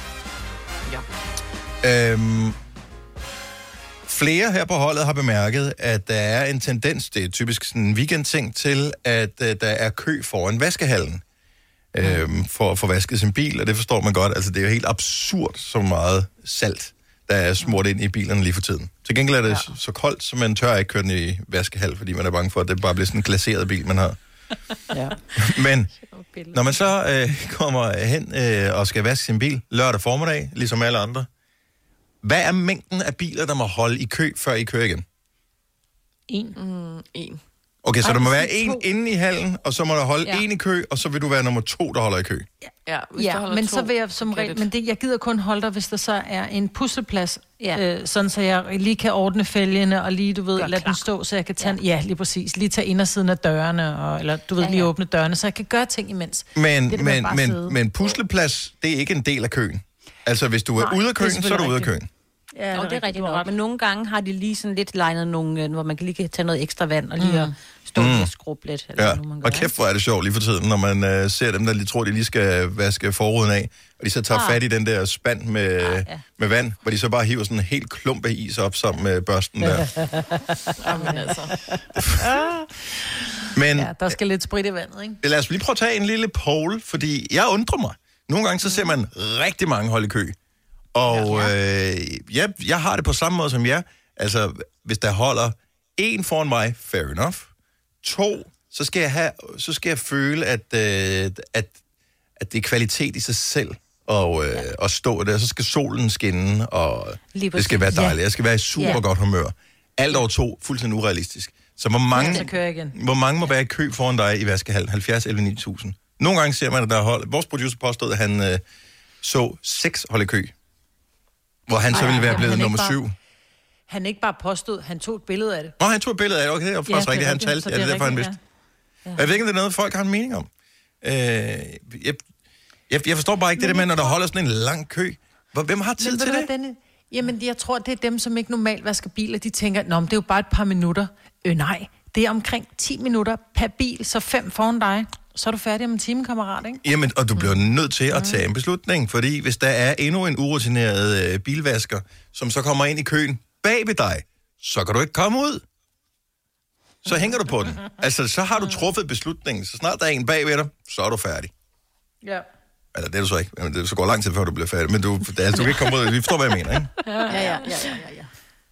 Speaker 1: Ja. Øhm, flere her på holdet har bemærket, at der er en tendens, det er typisk sådan en weekendting, til at uh, der er kø foran vaskehallen øhm, for at få vasket sin bil, og det forstår man godt. Altså, det er jo helt absurd, så meget salt, der er smurt ind i bilerne lige for tiden. Til gengæld er det ja. så koldt, så man tør ikke køre den i vaskehal, fordi man er bange for, at det bare bliver sådan en glaseret bil, man har. Ja. Men når man så øh, kommer hen øh, og skal vaske sin bil lørdag formiddag, ligesom alle andre, hvad er mængden af biler, der må holde i kø, før I kører igen?
Speaker 2: En.
Speaker 4: Mm, en.
Speaker 1: Okay, så
Speaker 2: Ej,
Speaker 1: der må
Speaker 2: så
Speaker 1: være
Speaker 2: to.
Speaker 1: en inde i hallen, og så må der holde
Speaker 2: Ja.
Speaker 1: en i kø, og så vil du være nummer to, der holder i kø.
Speaker 4: Ja, hvis der
Speaker 2: Ja,
Speaker 4: holder
Speaker 2: men
Speaker 4: to,
Speaker 2: så vil jeg som regel, men det, jeg gider kun holde der, hvis der så er en pusleplads,
Speaker 3: Ja.
Speaker 2: øh, sådan så jeg lige kan ordne fælgene, og lige, du ved,
Speaker 3: Gør
Speaker 2: lade
Speaker 3: klar.
Speaker 2: den stå, så jeg kan tage, ja, ja lige præcis, lige tage indersiden af dørene, og, eller du ved,
Speaker 3: Ja, ja.
Speaker 2: lige åbne dørene, så jeg kan gøre ting imens.
Speaker 1: Men,
Speaker 2: Det er det med
Speaker 1: men,
Speaker 2: bare
Speaker 1: men,
Speaker 2: sidde.
Speaker 1: men pusleplads, det er ikke en del af køen. Altså, hvis du er
Speaker 2: Nej,
Speaker 1: ude af
Speaker 2: det er
Speaker 1: køen, så er du ude af
Speaker 2: selvfølgelig
Speaker 1: køen.
Speaker 2: Ja,
Speaker 3: Nå, det er rigtigt nok.
Speaker 2: ret.
Speaker 3: Men nogle gange har de lige sådan lidt legnet nogle, øh, hvor man kan lige kan tage noget ekstra vand og lige mm. at stå mm. og skrubbe lidt. Eller
Speaker 1: Ja,
Speaker 3: nu, man gør,
Speaker 1: og kæft, hvor er det sjovt lige for tiden, når man øh, ser dem, der lige tror, de lige skal vaske forruden af, og de så tager
Speaker 3: Ah.
Speaker 1: fat i den der spand med,
Speaker 3: Ah, ja.
Speaker 1: med vand, hvor de så bare hiver sådan en helt klump af is op sammen med børsten der.
Speaker 4: Jamen altså.
Speaker 1: Men
Speaker 2: Ja, der skal lidt sprit i vandet, ikke?
Speaker 1: lad os lige prøve at tage en lille poll, fordi jeg undrer mig. Nogle gange så ser man rigtig mange holde i kø. Og øh, jeg, jeg har det på samme måde som jer. Altså, hvis der holder en foran mig, fair enough. To, så skal jeg, have, så skal jeg føle, at, øh, at, at det er kvalitet i sig selv og, øh, ja. at stå der. Så skal solen skinne, og
Speaker 3: Lige
Speaker 1: det skal være
Speaker 3: præcis.
Speaker 1: dejligt.
Speaker 3: Ja.
Speaker 1: Jeg skal være i super
Speaker 3: Ja.
Speaker 1: godt humør. Alt over to, fuldstændig urealistisk. Så hvor mange,
Speaker 2: Så kører jeg igen.
Speaker 1: hvor mange må være i kø foran dig i vaskehallen? halvfjerds elleve ni tusind. Nogle gange ser man, at der er hold. Vores producer påstod, at han øh, så seks hold i kø. Hvor han så
Speaker 2: Ej,
Speaker 1: ville være
Speaker 2: jamen,
Speaker 1: blevet
Speaker 2: han er
Speaker 1: nummer
Speaker 2: ikke
Speaker 1: syv.
Speaker 2: bare- Han ikke bare påstod, han tog et billede af det.
Speaker 1: Nå, han tog et billede af det. Okay, det er faktisk
Speaker 2: Ja,
Speaker 1: rigtigt. Han
Speaker 2: rigtigt.
Speaker 1: talte.
Speaker 2: Så
Speaker 1: Ja, det er derfor, han vidste.
Speaker 2: Ja.
Speaker 1: Jeg ved ikke, om det er noget, folk har en mening om. Øh, jeg, jeg, jeg forstår bare ikke det der med, når der holder sådan en lang kø. Hvor- Hvem har tid
Speaker 2: Men
Speaker 1: til
Speaker 2: ved du
Speaker 1: det?
Speaker 2: hvad, Dennis? Jamen, jeg tror, det er dem, som ikke normalt vasker biler. De tænker, nå, men det er jo bare et par minutter. Øh, nej, det er omkring ti minutter per bil, så fem foran dig. så er du færdig om en time, kammerat, ikke?
Speaker 1: Jamen, og du bliver nødt til at tage en beslutning, fordi hvis der er endnu en urutineret øh, bilvasker, som så kommer ind i køen bag ved dig, så kan du ikke komme ud. Så hænger du på den. Altså, så har du truffet beslutningen. Så snart der er en bag ved dig, så er du færdig.
Speaker 2: Ja.
Speaker 1: Eller det er du så ikke. Det så går lang tid, før du bliver færdig. Men du, altså, du kan ikke komme ud. Vi forstår, hvad jeg mener, ikke?
Speaker 2: Ja, ja, ja, ja, ja.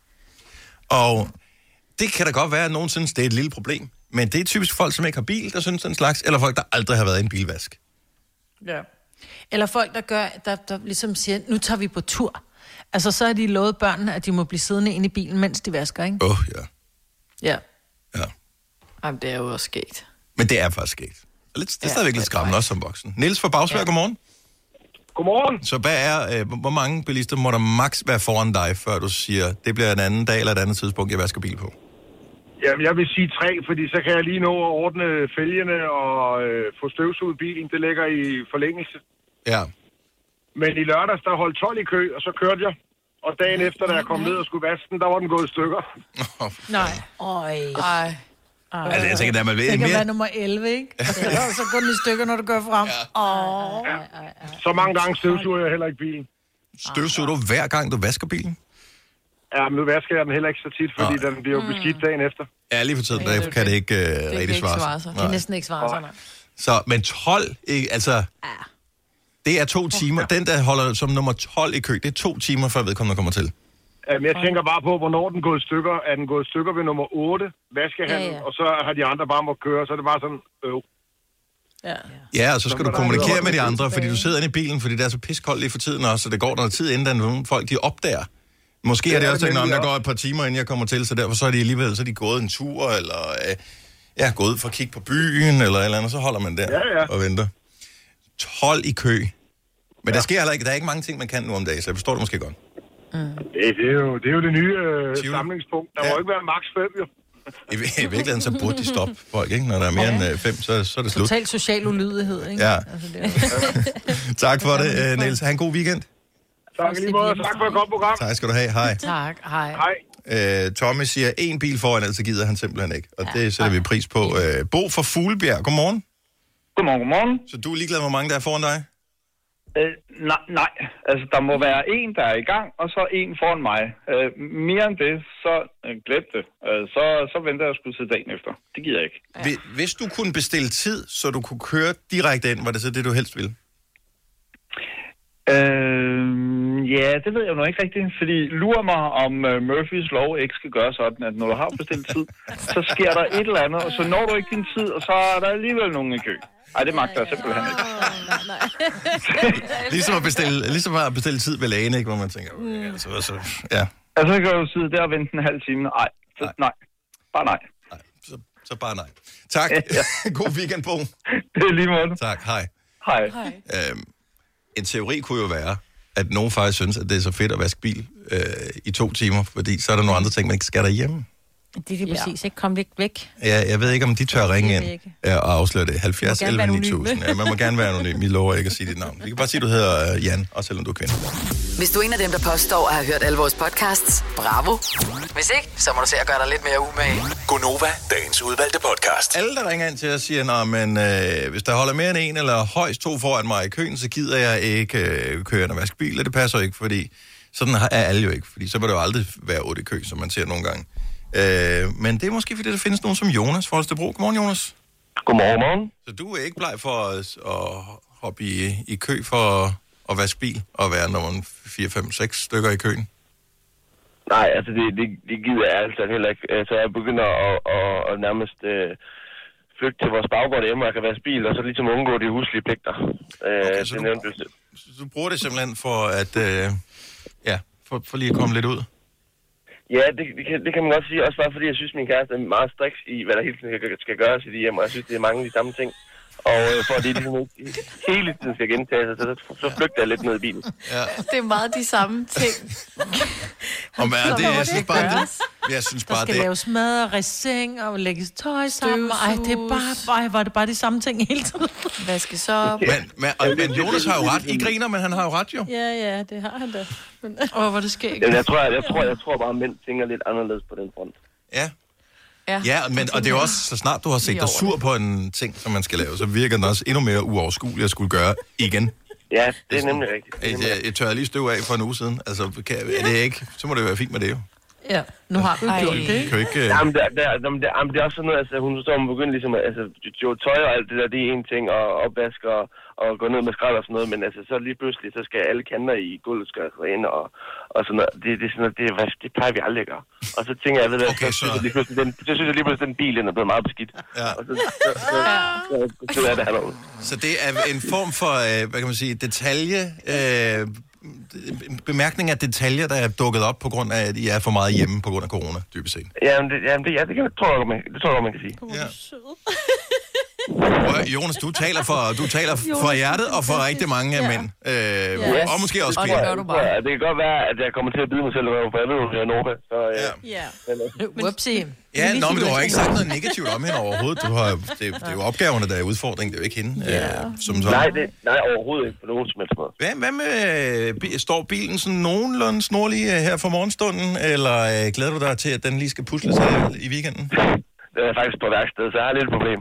Speaker 1: Og det kan da godt være, at nogen synes, det er et lille problem. Men det er typisk folk, som ikke har bil, der synes sådan en slags, eller folk, der aldrig har været i en bilvask.
Speaker 2: Ja. Eller folk, der gør, der, der ligesom siger, nu tager vi på tur. Altså, så har de lovet børnene, at de må blive siddende inde i bilen, mens de vasker, ikke?
Speaker 1: Åh, oh, ja.
Speaker 2: Ja.
Speaker 1: Ja.
Speaker 4: Jamen, det er jo også sket.
Speaker 1: Men det er faktisk sket. Lidt, det er ja, stadigvæk lidt skræmmende, også som voksen. Niels fra Bagsvær, ja. Godmorgen.
Speaker 11: Godmorgen.
Speaker 1: Så hvad er, øh, hvor mange bilister må der maks være foran dig, før du siger, det bliver en anden dag eller et andet tidspunkt, jeg vasker bil på?
Speaker 11: Jamen, jeg vil sige tre, fordi så kan jeg lige nå at ordne fælgene og øh, få støvsuget bilen. Det ligger i forlængelse.
Speaker 1: Ja.
Speaker 11: Men i lørdags, der holdt tolv i kø, og så kørte jeg. Og dagen efter, da jeg kom ned og skulle vaske den, der var den gået i stykker.
Speaker 2: Nej. Øj. Ej.
Speaker 1: Ej. Altså, jeg tænker, der man ved
Speaker 2: det kan
Speaker 1: mere...
Speaker 2: være nummer elleve, ikke? Og så, så går den i stykker, når du går frem. Ja. Oh.
Speaker 11: Ja. Så mange gange støvsuger jeg heller ikke bilen.
Speaker 1: Støvsuger du hver gang, du vasker bilen?
Speaker 11: Ja, men nu vasker jeg den heller ikke så tit, fordi Nå. den bliver jo beskidt dagen efter.
Speaker 1: Ja, lige for tiden, der kan det ikke uh,
Speaker 2: det
Speaker 1: rigtig svare
Speaker 2: sig. Det kan næsten ikke svare sig, nej.
Speaker 1: Så, men tolv, ikke, altså... Ja. Det er to timer. Den, der holder som nummer tolv i kø, det er to timer, før vedkommende kommer til.
Speaker 11: Jamen, jeg tænker bare på, hvornår den går i stykker. Er den gået i stykker ved nummer otte, vaskehandel, ja, ja. Og så har de andre bare måttet køre, så er det bare sådan, øv.
Speaker 2: Ja.
Speaker 1: Ja, og så skal så du kommunikere med de andre, fordi du sidder inde i bilen, fordi det er så piskoldt lige for tiden også, så det går noget tid, inden der er nogle folk, de opdager. Måske er det også tænkt, om der går et par timer, inden jeg kommer til, så derfor så er de alligevel, så er de gået en tur, eller øh, ja, gået for at kigge på byen, eller eller andet, så holder man der ja, ja. og venter. tolv i kø. Men ja. der sker heller ikke, der er ikke mange ting, man kan nu om dagen, så jeg forstår det måske godt.
Speaker 11: Mm. Det, det, er jo, det er jo det nye øh, samlingspunkt. Der ja. må ikke være maks fem, jo.
Speaker 1: I, I virkeligheden så burde de stoppe folk, ikke? Når der er mere ja. end fem, så, så er det slut.
Speaker 2: Total social ulydighed, ikke?
Speaker 1: Ja.
Speaker 2: Altså, det
Speaker 1: tak for det, uh, Niels. Ha' en god weekend.
Speaker 11: Tak lige måde. Tak for et godt program.
Speaker 1: Tak skal du have. Hej.
Speaker 2: Tak. Hej.
Speaker 11: Hej.
Speaker 1: Uh, Tommy siger, en bil foran, altså gider han simpelthen ikke. Og ja. det sætter vi pris på. Uh, Bo fra Fuglebjerg, godmorgen.
Speaker 12: Godmorgen, godmorgen.
Speaker 1: Så du er ligeglad med, hvor mange der er foran dig?
Speaker 12: Øh, nej, nej, altså der må være en, der er i gang, og så en foran mig. Øh, mere end det, så øh, glem det. Øh, så, så venter jeg sgu til dagen efter. Det gider jeg ikke.
Speaker 1: Ja. Hvis du kunne bestille tid, så du kunne køre direkte ind, var det så det, du helst ville?
Speaker 12: Øh, ja, det ved jeg jo nok ikke rigtigt, fordi lurer mig, om uh, Murphys lov ikke skal gøre sådan, at når du har bestilt tid, så sker der et eller andet, og så når du ikke din tid, og så er der alligevel nogen i kø. Ej, det magter jeg simpelthen ikke.
Speaker 1: ligesom, at bestille, ligesom at bestille tid ved lægen, ikke? Hvor man tænker, okay, altså, altså, ja.
Speaker 12: Altså, så kan du sidde der og vente en halv time. Ej, så, nej. nej. Bare nej.
Speaker 1: nej. Så, så bare nej. Tak. Ja. God weekend, Bo.
Speaker 12: Det er lige måde.
Speaker 1: Tak. Hej.
Speaker 12: Hej.
Speaker 1: Øhm, en teori kunne jo være, at nogen faktisk synes, at det er så fedt at vaske bil øh, i to timer, fordi så er der nogle andre ting, man ikke skal derhjemme.
Speaker 3: Det er det præcis, ikke? Kom væk væk.
Speaker 1: Ja, jeg ved ikke, om de tør ringe ind ja, og afsløre det. halvfjerds elleve ni tusind. Ja, man må gerne være anonym. Vi lover ikke at sige dit navn. Vi kan bare sige, at du hedder Jan, også selvom du er kvinde.
Speaker 6: Hvis du er en af dem, der påstår at have hørt alle vores podcasts, bravo. Hvis ikke, så må du se at gøre dig lidt mere umage.
Speaker 10: Gonova, dagens udvalgte podcast.
Speaker 1: Alle, der ringer ind til os, siger, men øh, hvis der holder mere end en eller højst to foran mig i køen, så gider jeg ikke øh, køre ind og vaske bil, og det passer ikke, fordi sådan er alle jo ikke. Fordi så vil det jo aldrig være otte i kø, som man ser nogle gange. Øh, men det er måske, fordi der findes nogen som Jonas fra Holstebro. Godmorgen, Jonas.
Speaker 13: Godmorgen, godmorgen.
Speaker 1: Så du er ikke bleg for at, at hoppe i, i kø for at, at vaske bil og være nummer fire, fem, seks stykker i køen?
Speaker 13: Nej, altså det, det, det gider jeg altså heller ikke. Så jeg begynder at, at, at nærmest øh, flygte til vores baggård hjemme, og jeg kan vaske bil, og så ligesom undgå de huslige pligter.
Speaker 1: Okay, så, du, så du bruger det simpelthen for at, øh, ja, for, for lige at komme lidt ud?
Speaker 13: Ja, det, det, kan, det kan man godt sige, også bare fordi jeg synes, min kæreste er meget striks i, hvad der hele tiden skal, skal gøres i de hjem, og jeg synes, det er mange af de samme ting. Og øh, for at det ligesom ikke hele tiden skal gentage sig, så, så flygter jeg lidt ned i bilen.
Speaker 4: Ja. Det er meget de samme ting.
Speaker 1: Og hvad er det? Jeg synes bare, det, jeg synes bare,
Speaker 2: der skal det... laves mad og reseng og lægges tøj sammen. Ej, det er bare, bare, var det bare de samme ting hele tiden.
Speaker 4: Vaske så op.
Speaker 1: Men, men, men Jonas har jo ret. I griner, men han har jo ret jo.
Speaker 2: Ja, ja, det har han da. Åh, oh, hvor det sker ikke.
Speaker 13: Jamen, jeg, tror, jeg, jeg, tror, jeg tror bare, at mænd tænker lidt anderledes på den front.
Speaker 1: Ja. Ja, ja men, og det er jo også, så snart du har set dig sur på en ting, som man skal lave, så virker den også endnu mere uoverskuelig at skulle gøre igen.
Speaker 13: Ja, det er nemlig rigtigt.
Speaker 1: Jeg, jeg, jeg tør lige støv af for en uge siden. Altså, kan, er det ikke, så må det være fint med det jo.
Speaker 2: Ja, nu har du gjort det, ikke?
Speaker 1: Kan ikke uh...
Speaker 13: Jamen, det, det, det, det, det er også sådan noget, altså, hun står og begynder ligesom, altså, jo, tøj og alt det der, det er en ting, og opvask og, og gå ned med skrald og sådan noget, men altså, så lige pludselig, så skal alle kanter i gulvet skal rene og, og sådan noget. Det, det, er sådan noget, det, det plejer vi aldrig at gøre. Og så tænker jeg, ved du, okay, så, så... Lige pludselig, den, så synes jeg lige pludselig, den bil, den er blevet meget beskidt. Ja. Og så, så, så, så, så, så, så er det hernede.
Speaker 1: Så det er en form for, øh, hvad kan man sige, detalje... Øh, bemærkning af detaljer, der er dukket op på grund af, at I er for meget hjemme på grund af corona, dybest set.
Speaker 13: Jamen, det, jamen det, ja, det, kan, det tror jeg, man, det tror jeg, man kan sige.
Speaker 1: Ja. Jonas, du taler for, du taler for hjertet og for rigtig mange ja. mænd. Øh, yes. Og måske også kvinder.
Speaker 13: Det, det, det kan godt være, at jeg kommer til at bide mig selv, for jeg ved, at jeg er Nova. Så, ja.
Speaker 2: Ja. Whoopsie.
Speaker 1: Ja, nå, men du har ikke sagt noget negativt om hende overhovedet. Du har, det, det er jo opgaverne, der er udfordringen. Det er jo ikke hende.
Speaker 13: Ja.
Speaker 1: Øh, som sådan.
Speaker 13: Nej, det, nej, overhovedet ikke på nogen som helst måde.
Speaker 1: Hvad, hvad med, står bilen sådan nogenlunde snorlig her for morgenstunden, eller øh, glæder du dig til, at den lige skal pusles her i weekenden?
Speaker 13: Det er faktisk på værksted, så jeg har lidt problem.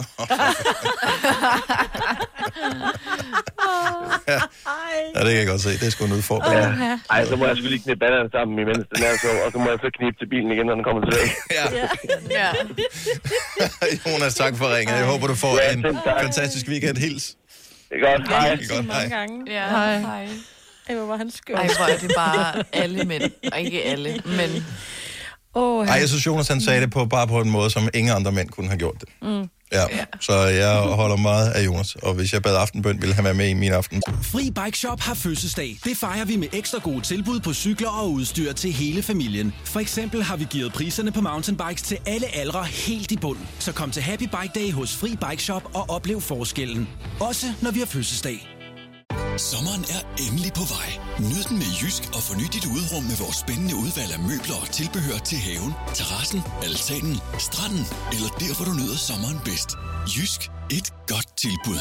Speaker 1: ja. ja, det kan jeg godt se. Det er sgu en udfordring.
Speaker 13: Ja. Ej, så må jeg selvfølgelig lige knippe banderne sammen, imens den er så, og så må jeg så knippe til bilen igen, når den kommer tilbage.
Speaker 1: ja. ja. Jonas, tak for ringen. Jeg håber, du får ja, en fantastisk weekend. Hils.
Speaker 13: Det er godt. Hej.
Speaker 2: Det er godt. Hej. Gange. Ja. Hej. Hej. Ej, hvor var han skørt.
Speaker 4: Ej, hvor er det bare alle mænd. Og ikke alle, men...
Speaker 2: Oh,
Speaker 1: Ej, jeg synes, Jonas han sagde det på, bare på en måde, som ingen andre mænd kunne have gjort det. Mm. Ja, så jeg holder meget af Jonas, og hvis jeg bad aftenbøn, ville han være med i min aften.
Speaker 10: Fri Bike Shop har fødselsdag. Det fejrer vi med ekstra gode tilbud på cykler og udstyr til hele familien. For eksempel har vi givet priserne på mountainbikes til alle aldre helt i bund. Så kom til Happy Bike Day hos Fri Bike Shop og oplev forskellen. Også når vi har fødselsdag.
Speaker 14: Sommeren er endelig på vej. Nyd den med Jysk og forny dit udrum med vores spændende udvalg af møbler og tilbehør til haven, terrassen, altanen, stranden eller der, hvor du nyder sommeren bedst. Jysk. Et godt tilbud.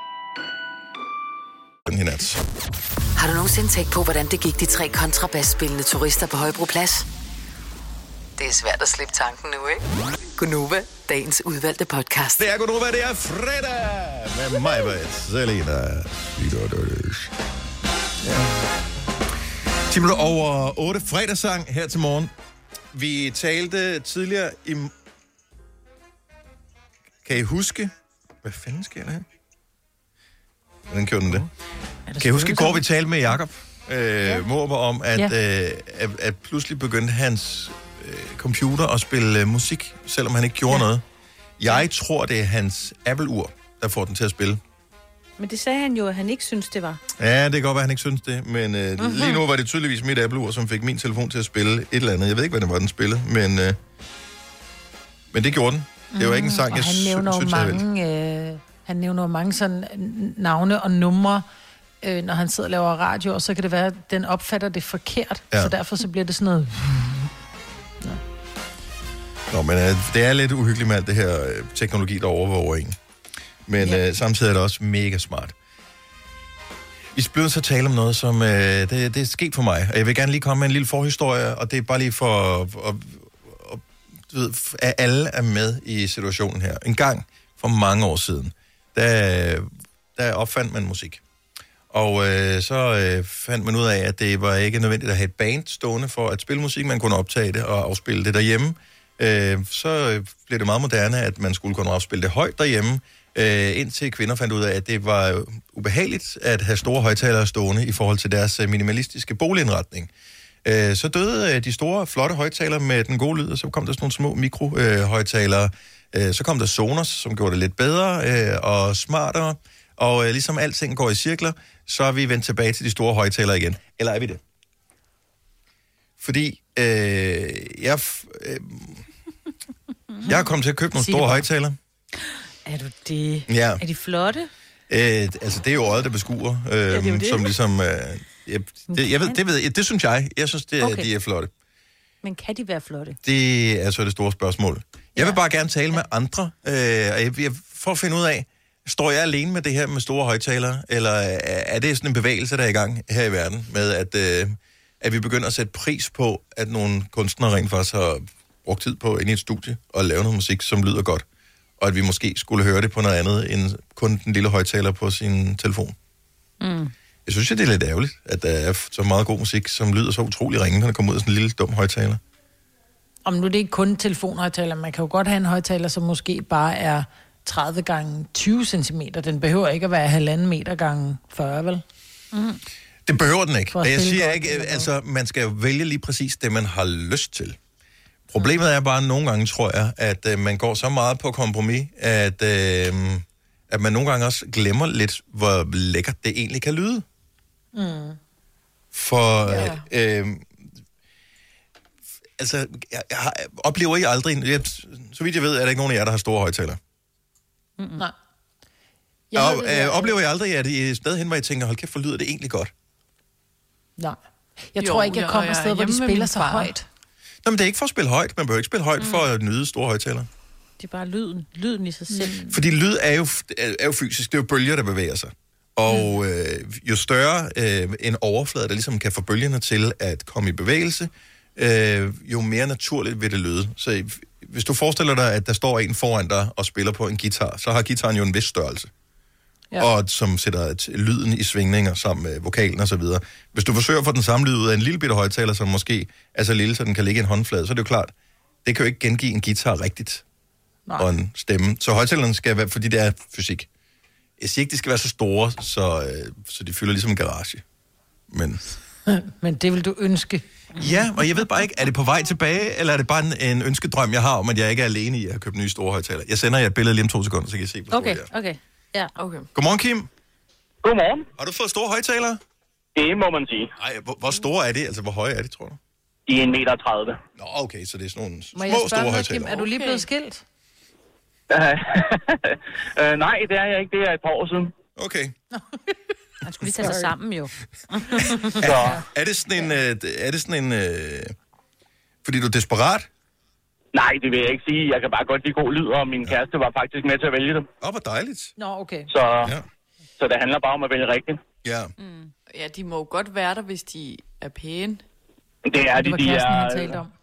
Speaker 6: Har du nogensinde tænkt på, hvordan det gik de tre kontrabasspillende turister på Højbroplads? Det er svært at slippe tanken nu, ikke? Gunova, dagens udvalgte podcast.
Speaker 1: Det er Gunova, det er fredag med mig, Selina. Ja. ti minutter over otte fredagssang her til morgen. Vi talte tidligere i... Kan I huske... Hvad fanden sker der her? Hvordan gjorde den det? Kan I huske, i går vi talte med Jakob øh, ja. Morber om, at, ja. øh, at, at pludselig begyndte hans øh, computer at spille øh, musik, selvom han ikke gjorde ja. noget. Jeg tror, det er hans Apple-ur, der får den til at spille.
Speaker 3: Men det sagde han jo, at han ikke synes, det var.
Speaker 1: Ja, det kan godt være, at han ikke synes det, men øh, uh-huh. lige nu var det tydeligvis mit Apple-ur, som fik min telefon til at spille et eller andet. Jeg ved ikke, hvad det var, den spillede, men, øh, men det gjorde den. Det var ikke en sang,
Speaker 2: mm,
Speaker 1: jeg
Speaker 2: han nævner
Speaker 1: synes,
Speaker 2: mange, øh, han nævner mange sådan navne og numre, øh, når han sidder og laver radio, og så kan det være, at den opfatter det forkert, ja. Så derfor så bliver det sådan noget... Ja.
Speaker 1: Nå, men øh, det er lidt uhyggeligt med alt det her øh, teknologi, der overvåger en. Men ja. øh, samtidig er det også mega smart. Vi bliver så tale om noget, som øh, det, det er sket for mig, og jeg vil gerne lige komme med en lille forhistorie, og det er bare lige for... at, du ved, at alle er med i situationen her. En gang for mange år siden, der, der opfandt man musik. Og øh, så øh, fandt man ud af, at det var ikke nødvendigt at have et band stående for at spille musik. Man kunne optage det og afspille det derhjemme. Øh, så blev det meget moderne, at man skulle kunne afspille det højt derhjemme, øh, indtil kvinder fandt ud af, at det var ubehageligt at have store højtalere stående i forhold til deres minimalistiske boligindretning. Så døde de store, flotte højtalere med den gode lyd, og så kom der sådan nogle små mikrohøjtalere. Så kom der Sonos, som gjorde det lidt bedre og smartere. Og ligesom alting går i cirkler, så er vi vendt tilbage til de store højtalere igen. Eller er vi det? Fordi øh, jeg, øh, jeg er kommet til at købe nogle store højtalere.
Speaker 3: Er du det?
Speaker 1: Ja.
Speaker 3: Er de flotte?
Speaker 1: Øh, altså, det er jo øjet, der beskuer, øh, ja, det det. Som ligesom... Øh, jeg, det, jeg ved, det ved jeg, det synes jeg. Jeg synes, det, okay. De er flotte.
Speaker 3: Men kan de være flotte?
Speaker 1: Det er så det store spørgsmål. Jeg vil bare gerne tale ja. med andre, øh, jeg, jeg, for at finde ud af, står jeg alene med det her med store højtalere, eller er det sådan en bevægelse, der er i gang her i verden, med at, øh, at vi begynder at sætte pris på, at nogle kunstnere rent faktisk har brugt tid på inde i et studie og lave noget musik, som lyder godt. Og at vi måske skulle høre det på noget andet, end kun den lille højtaler på sin telefon. Mm. Jeg synes, det er lidt ærgerligt, at der er så meget god musik, som lyder så utrolig ringe, når der kommer ud af sådan en lille dum højtaler.
Speaker 2: Om nu det er ikke kun telefonhøjtaler, man kan jo godt have en højtaler, som måske bare er tredive gange tyve centimeter. Den behøver ikke at være halvanden meter gange fyrre, vel? Mm.
Speaker 1: Det behøver den ikke. Jeg siger ikke, altså, man skal jo vælge lige præcis det, man har lyst til. Problemet er bare nogle gange, tror jeg, at øh, man går så meget på kompromis, at, øh, at man nogle gange også glemmer lidt, hvor lækkert det egentlig kan lyde. Mm. For, ja. øh, altså, jeg, jeg, oplever I aldrig, jeg, så vidt jeg ved, er der ikke nogen af jer, der har store højtaler.
Speaker 2: Mm. Nej.
Speaker 1: Og, øh, oplever I aldrig, at I er sted hen, hvor I tænker, hold kæft, for lyder det egentlig godt?
Speaker 2: Nej. Jeg tror jo, ikke, jeg kommer et sted, hvor de spiller så højt.
Speaker 1: Nå, men det er ikke for at spille højt. Man behøver ikke spille højt mm. for at nyde store højtaler.
Speaker 3: Det er bare lyden. Lyden i sig selv.
Speaker 1: Mm. Fordi lyd er jo, er jo fysisk. Det er jo bølger, der bevæger sig. Og mm. øh, jo større øh, en overflade, der ligesom kan få bølgerne til at komme i bevægelse, øh, jo mere naturligt vil det lyde. Så hvis du forestiller dig, at der står en foran dig og spiller på en guitar, så har guitaren jo en vis størrelse. Ja. Og som sætter et, lyden i svingninger sammen med vokalen og så videre. Hvis du forsøger at få den samme lyd ud af en lille bitte højtaler, som måske er så lille, så den kan ligge i en håndflade, så er det jo klart, det kan jo ikke gengive en guitar rigtigt. Nej. Og en stemme. Så højtalerne skal være, fordi det er fysik. Jeg siger ikke, de skal være så store, så, øh, så de fylder ligesom en garage. Men...
Speaker 2: Men det vil du ønske.
Speaker 1: Ja, og jeg ved bare ikke, er det på vej tilbage, eller er det bare en, en ønskedrøm, jeg har om, at jeg ikke er alene i at have købt nye store højtaler? Jeg sender jer et billede lige om to sekunder, så kan I se, hvor
Speaker 3: okay,
Speaker 1: store det er.
Speaker 3: Okay, ja, okay.
Speaker 1: Godmorgen, Kim.
Speaker 8: Godmorgen.
Speaker 1: Har du fået store højtalere?
Speaker 8: Det må man sige.
Speaker 1: Nej, hvor, hvor store er det? Altså, hvor høje er det, tror du?
Speaker 8: De er en meter tredive.
Speaker 1: Nå, okay, så det er sådan nogle
Speaker 2: små
Speaker 1: spørge, store højtalere.
Speaker 2: Kim, er du lige okay. blevet skilt?
Speaker 8: uh, nej, det er jeg ikke. Det er et par år siden.
Speaker 1: Okay.
Speaker 3: Han skulle lige tage sig sammen, jo.
Speaker 1: Så. Er, er det sådan en... Er det sådan en øh, fordi du er desperat?
Speaker 8: Nej, det vil jeg ikke sige. Jeg kan bare godt lide god lyd, og min kæreste var faktisk med til at vælge dem.
Speaker 1: Åh, oh, hvor dejligt.
Speaker 2: Nå, okay.
Speaker 8: Så,
Speaker 1: ja.
Speaker 8: så det handler bare om at vælge rigtigt.
Speaker 1: Ja.
Speaker 4: Mm. Ja, de må jo godt være der, hvis de er pæne.
Speaker 8: Det er de,
Speaker 2: det var
Speaker 8: de
Speaker 2: kæresten,
Speaker 8: er...
Speaker 2: han talte om.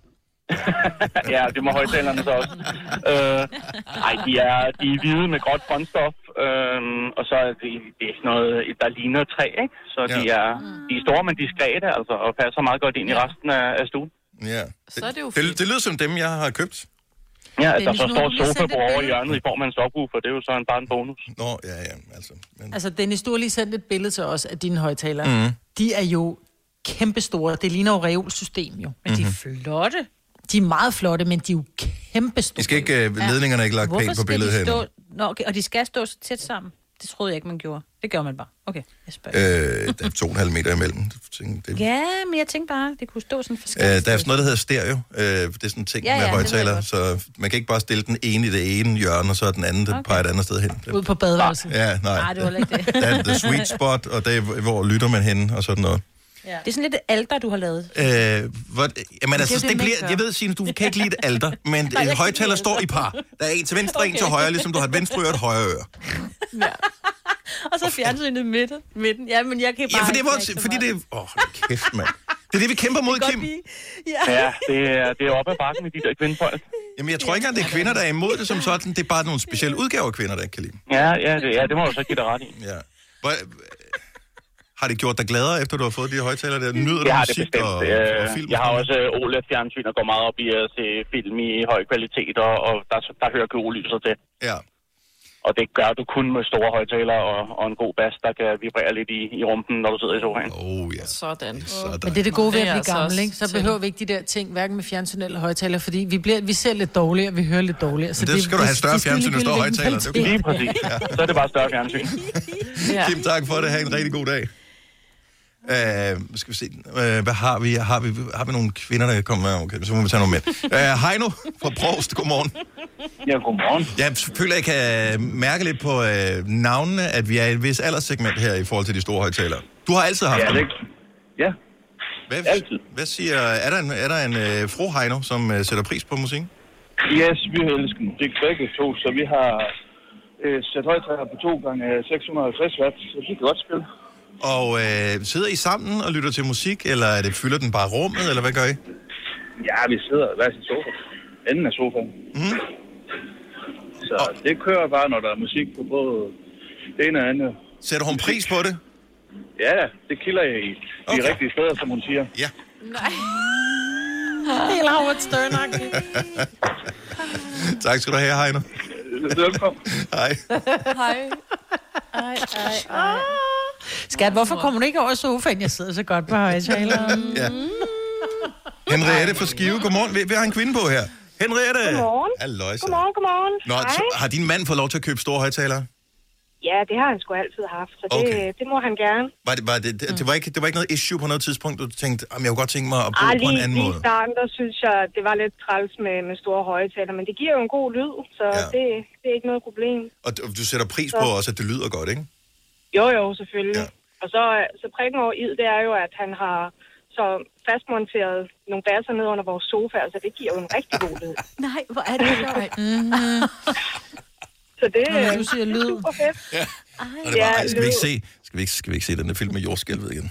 Speaker 8: Ja, det må højtalerne så også. Øh, ej, de er, de er hvide med gråt frontstof, øh, og så er det, det er sådan noget, der ligner træ, ikke? Så ja. de, er, de er store, men diskrete, altså, og passer meget godt ind i resten af, af stuen.
Speaker 1: Ja.
Speaker 4: Så er det jo
Speaker 1: det, det lyder som dem, jeg har købt.
Speaker 8: Ja, der så står et sofabord over i hjørnet i form af en subwoofer, det er jo så en, bare en bonus.
Speaker 1: Nå, ja, ja, altså. Men...
Speaker 2: Altså, Dennis, du har lige sendt et billede til os af dine højtalere.
Speaker 1: Mm.
Speaker 2: De er jo kæmpestore. Det ligner jo reolsystem, jo.
Speaker 3: Men de er flotte.
Speaker 2: De er meget flotte, men de er jo kæmpestore.
Speaker 1: De skal ikke, ledningerne er ikke lagt pænt på billedet her.
Speaker 3: Stå... Nå, okay, og de skal stå så tæt sammen. Det troede jeg ikke, man gjorde. Det gør man bare. Okay, jeg spørger.
Speaker 1: Øh, der er to og en halv meter imellem. Det...
Speaker 3: Ja, men jeg tænkte bare, det kunne stå sådan forskelligt.
Speaker 1: Øh, der er sådan noget, der hedder stereo. Øh, det er sådan en ting ja, ja, med højtaler, så man kan ikke bare stille den ene i det ene hjørne, og så den anden, der okay. peger et andet sted hen.
Speaker 2: Ud på badeværelset.
Speaker 1: Ja, nej.
Speaker 3: Nej, det var ikke det.
Speaker 1: Der er the sweet spot, og der er, hvor lytter man henne, og sådan noget.
Speaker 3: Ja. Det er sådan lidt et alter, du har lavet.
Speaker 1: Øh, hvor, jamen altså, det, det bliver, jeg ved, Signe, du kan ikke lide et alter, men en højtaler står i par. Der er en til venstre, okay. en til højre, ligesom du har et venstre øre og et højre øre.
Speaker 3: Ja. Og så fjernsynet midten. midten. Ja, men jeg kan bare...
Speaker 1: Ja, for det er, hvor, fordi det er... Åh, oh, kæft, mand. Det er det, vi kæmper mod, Kim.
Speaker 8: Ja, ja det, er, det er oppe ad bakken med de der kvindefolk.
Speaker 1: Jamen, jeg tror ikke engang, det er kvinder, der er imod det som sådan. Det er bare nogle specielle udgaver af kvinder, der ikke kan lide.
Speaker 8: Ja, ja, det, ja, det må du så give dig ret i.
Speaker 1: Ja. Hvor, har det gjort dig gladere, efter du har fået de højtaler der? Nyder du musik og, og film?
Speaker 8: Jeg har også O L E D-fjernsyn, og går meget op i at se film i høj kvalitet, og, og der, der hører gyrolyset til.
Speaker 1: Ja.
Speaker 8: Og det gør du kun med store højtalere og, og en god bas, der kan vibrere lidt i, i rumpen, når du sidder i sofaen.
Speaker 1: Oh, ja.
Speaker 4: Sådan.
Speaker 1: Sådan.
Speaker 2: Men det er det gode ved at blive gammel, ikke? Så behøver vi ikke de der ting, hverken med fjernsyn eller højtaler, fordi vi, bliver, vi ser lidt dårligere, vi hører lidt dårligere. Så
Speaker 1: det, det skal du have større fjernsyn og større højtaler.
Speaker 8: Lige præcis. Ja. Så er det bare større fjernsyn.
Speaker 1: Ja. Kim, tak for det. Ha' en rigtig god dag. Uh, skal vi se, uh, hvad har vi? Har vi, har vi nogle kvinder, der kommer? Okay, så må vi tage nogle med. Uh, Heino fra Brovst, godmorgen.
Speaker 8: Ja, godmorgen.
Speaker 1: Jeg føler, jeg kan mærke lidt på uh, navnene, at vi er i et vis alderssegment her i forhold til de store højtalere. Du har altid haft
Speaker 8: ja,
Speaker 1: dem.
Speaker 8: Ja,
Speaker 1: hvad,
Speaker 8: altid.
Speaker 1: Hvad siger, er der en, er der en uh, fru Heino, som uh, sætter pris på musik?
Speaker 15: Yes, vi har elsket musik begge to, så vi har uh, sat højtaler på to gange seks hundrede og halvtreds watt, så de kan godt spille.
Speaker 1: Og øh, sidder I sammen og lytter til musik, eller er det, fylder den bare rummet, eller hvad gør I?
Speaker 15: Ja, vi sidder hver sin sofa. enden af sofaen.
Speaker 1: Mm.
Speaker 15: Så det kører bare, når der er musik på både det ene og andet.
Speaker 1: Sætter hun pris på det?
Speaker 15: Ja, det kilder jeg i de
Speaker 1: Okay.
Speaker 15: rigtige steder, som hun siger.
Speaker 1: Ja.
Speaker 2: Nej. Helt Howard Stern-agtigt.
Speaker 1: Tak skal du have, Heino.
Speaker 15: Velkommen.
Speaker 1: Hej.
Speaker 4: Hej.
Speaker 2: Ej, ej, ej. Skat, hvorfor kommer du ikke over sofaen? Jeg sidder så godt på højtaleren.
Speaker 1: Ja. Henriette fra Skive, godmorgen. Vi, vi har en kvinde på her. Henriette.
Speaker 5: Godmorgen.
Speaker 1: Halløjsa.
Speaker 5: Godmorgen, godmorgen.
Speaker 1: Nå,
Speaker 5: Hej.
Speaker 1: så, har din mand fået lov til at købe store højtalere?
Speaker 5: Ja, det har han sgu altid haft, så det,
Speaker 1: Okay.
Speaker 5: det må han gerne.
Speaker 1: Var det, var det, det, det, var ikke, det var ikke noget issue på noget tidspunkt, du tænkte, at jeg kunne godt tænke mig at bruge
Speaker 5: Ej,
Speaker 1: på en
Speaker 5: lige,
Speaker 1: anden
Speaker 5: lige
Speaker 1: måde?
Speaker 5: i starten, der synes jeg, at det var lidt træls med, med store højtaler, men det giver jo en god lyd, så
Speaker 1: Ja.
Speaker 5: ja. det, det er ikke noget problem.
Speaker 1: Og du, du sætter pris på
Speaker 5: Så.
Speaker 1: også, at det lyder godt, ikke?
Speaker 5: Jo, jo, selvfølgelig. Ja. Og så, så prikken over id, det er jo, at han har så fastmonteret nogle basser ned under vores sofa, så det giver jo en rigtig god lyd.
Speaker 3: Nej, hvor er det sjovt.
Speaker 2: Mm-hmm.
Speaker 5: Så det
Speaker 2: Når du siger
Speaker 5: er
Speaker 2: lyd.
Speaker 5: super fedt.
Speaker 1: Ja.
Speaker 3: Ej,
Speaker 1: Og det var, ej, skal vi ikke
Speaker 5: lyd.
Speaker 1: se, skal vi ikke, skal vi ikke se den der film med jordskælvet igen?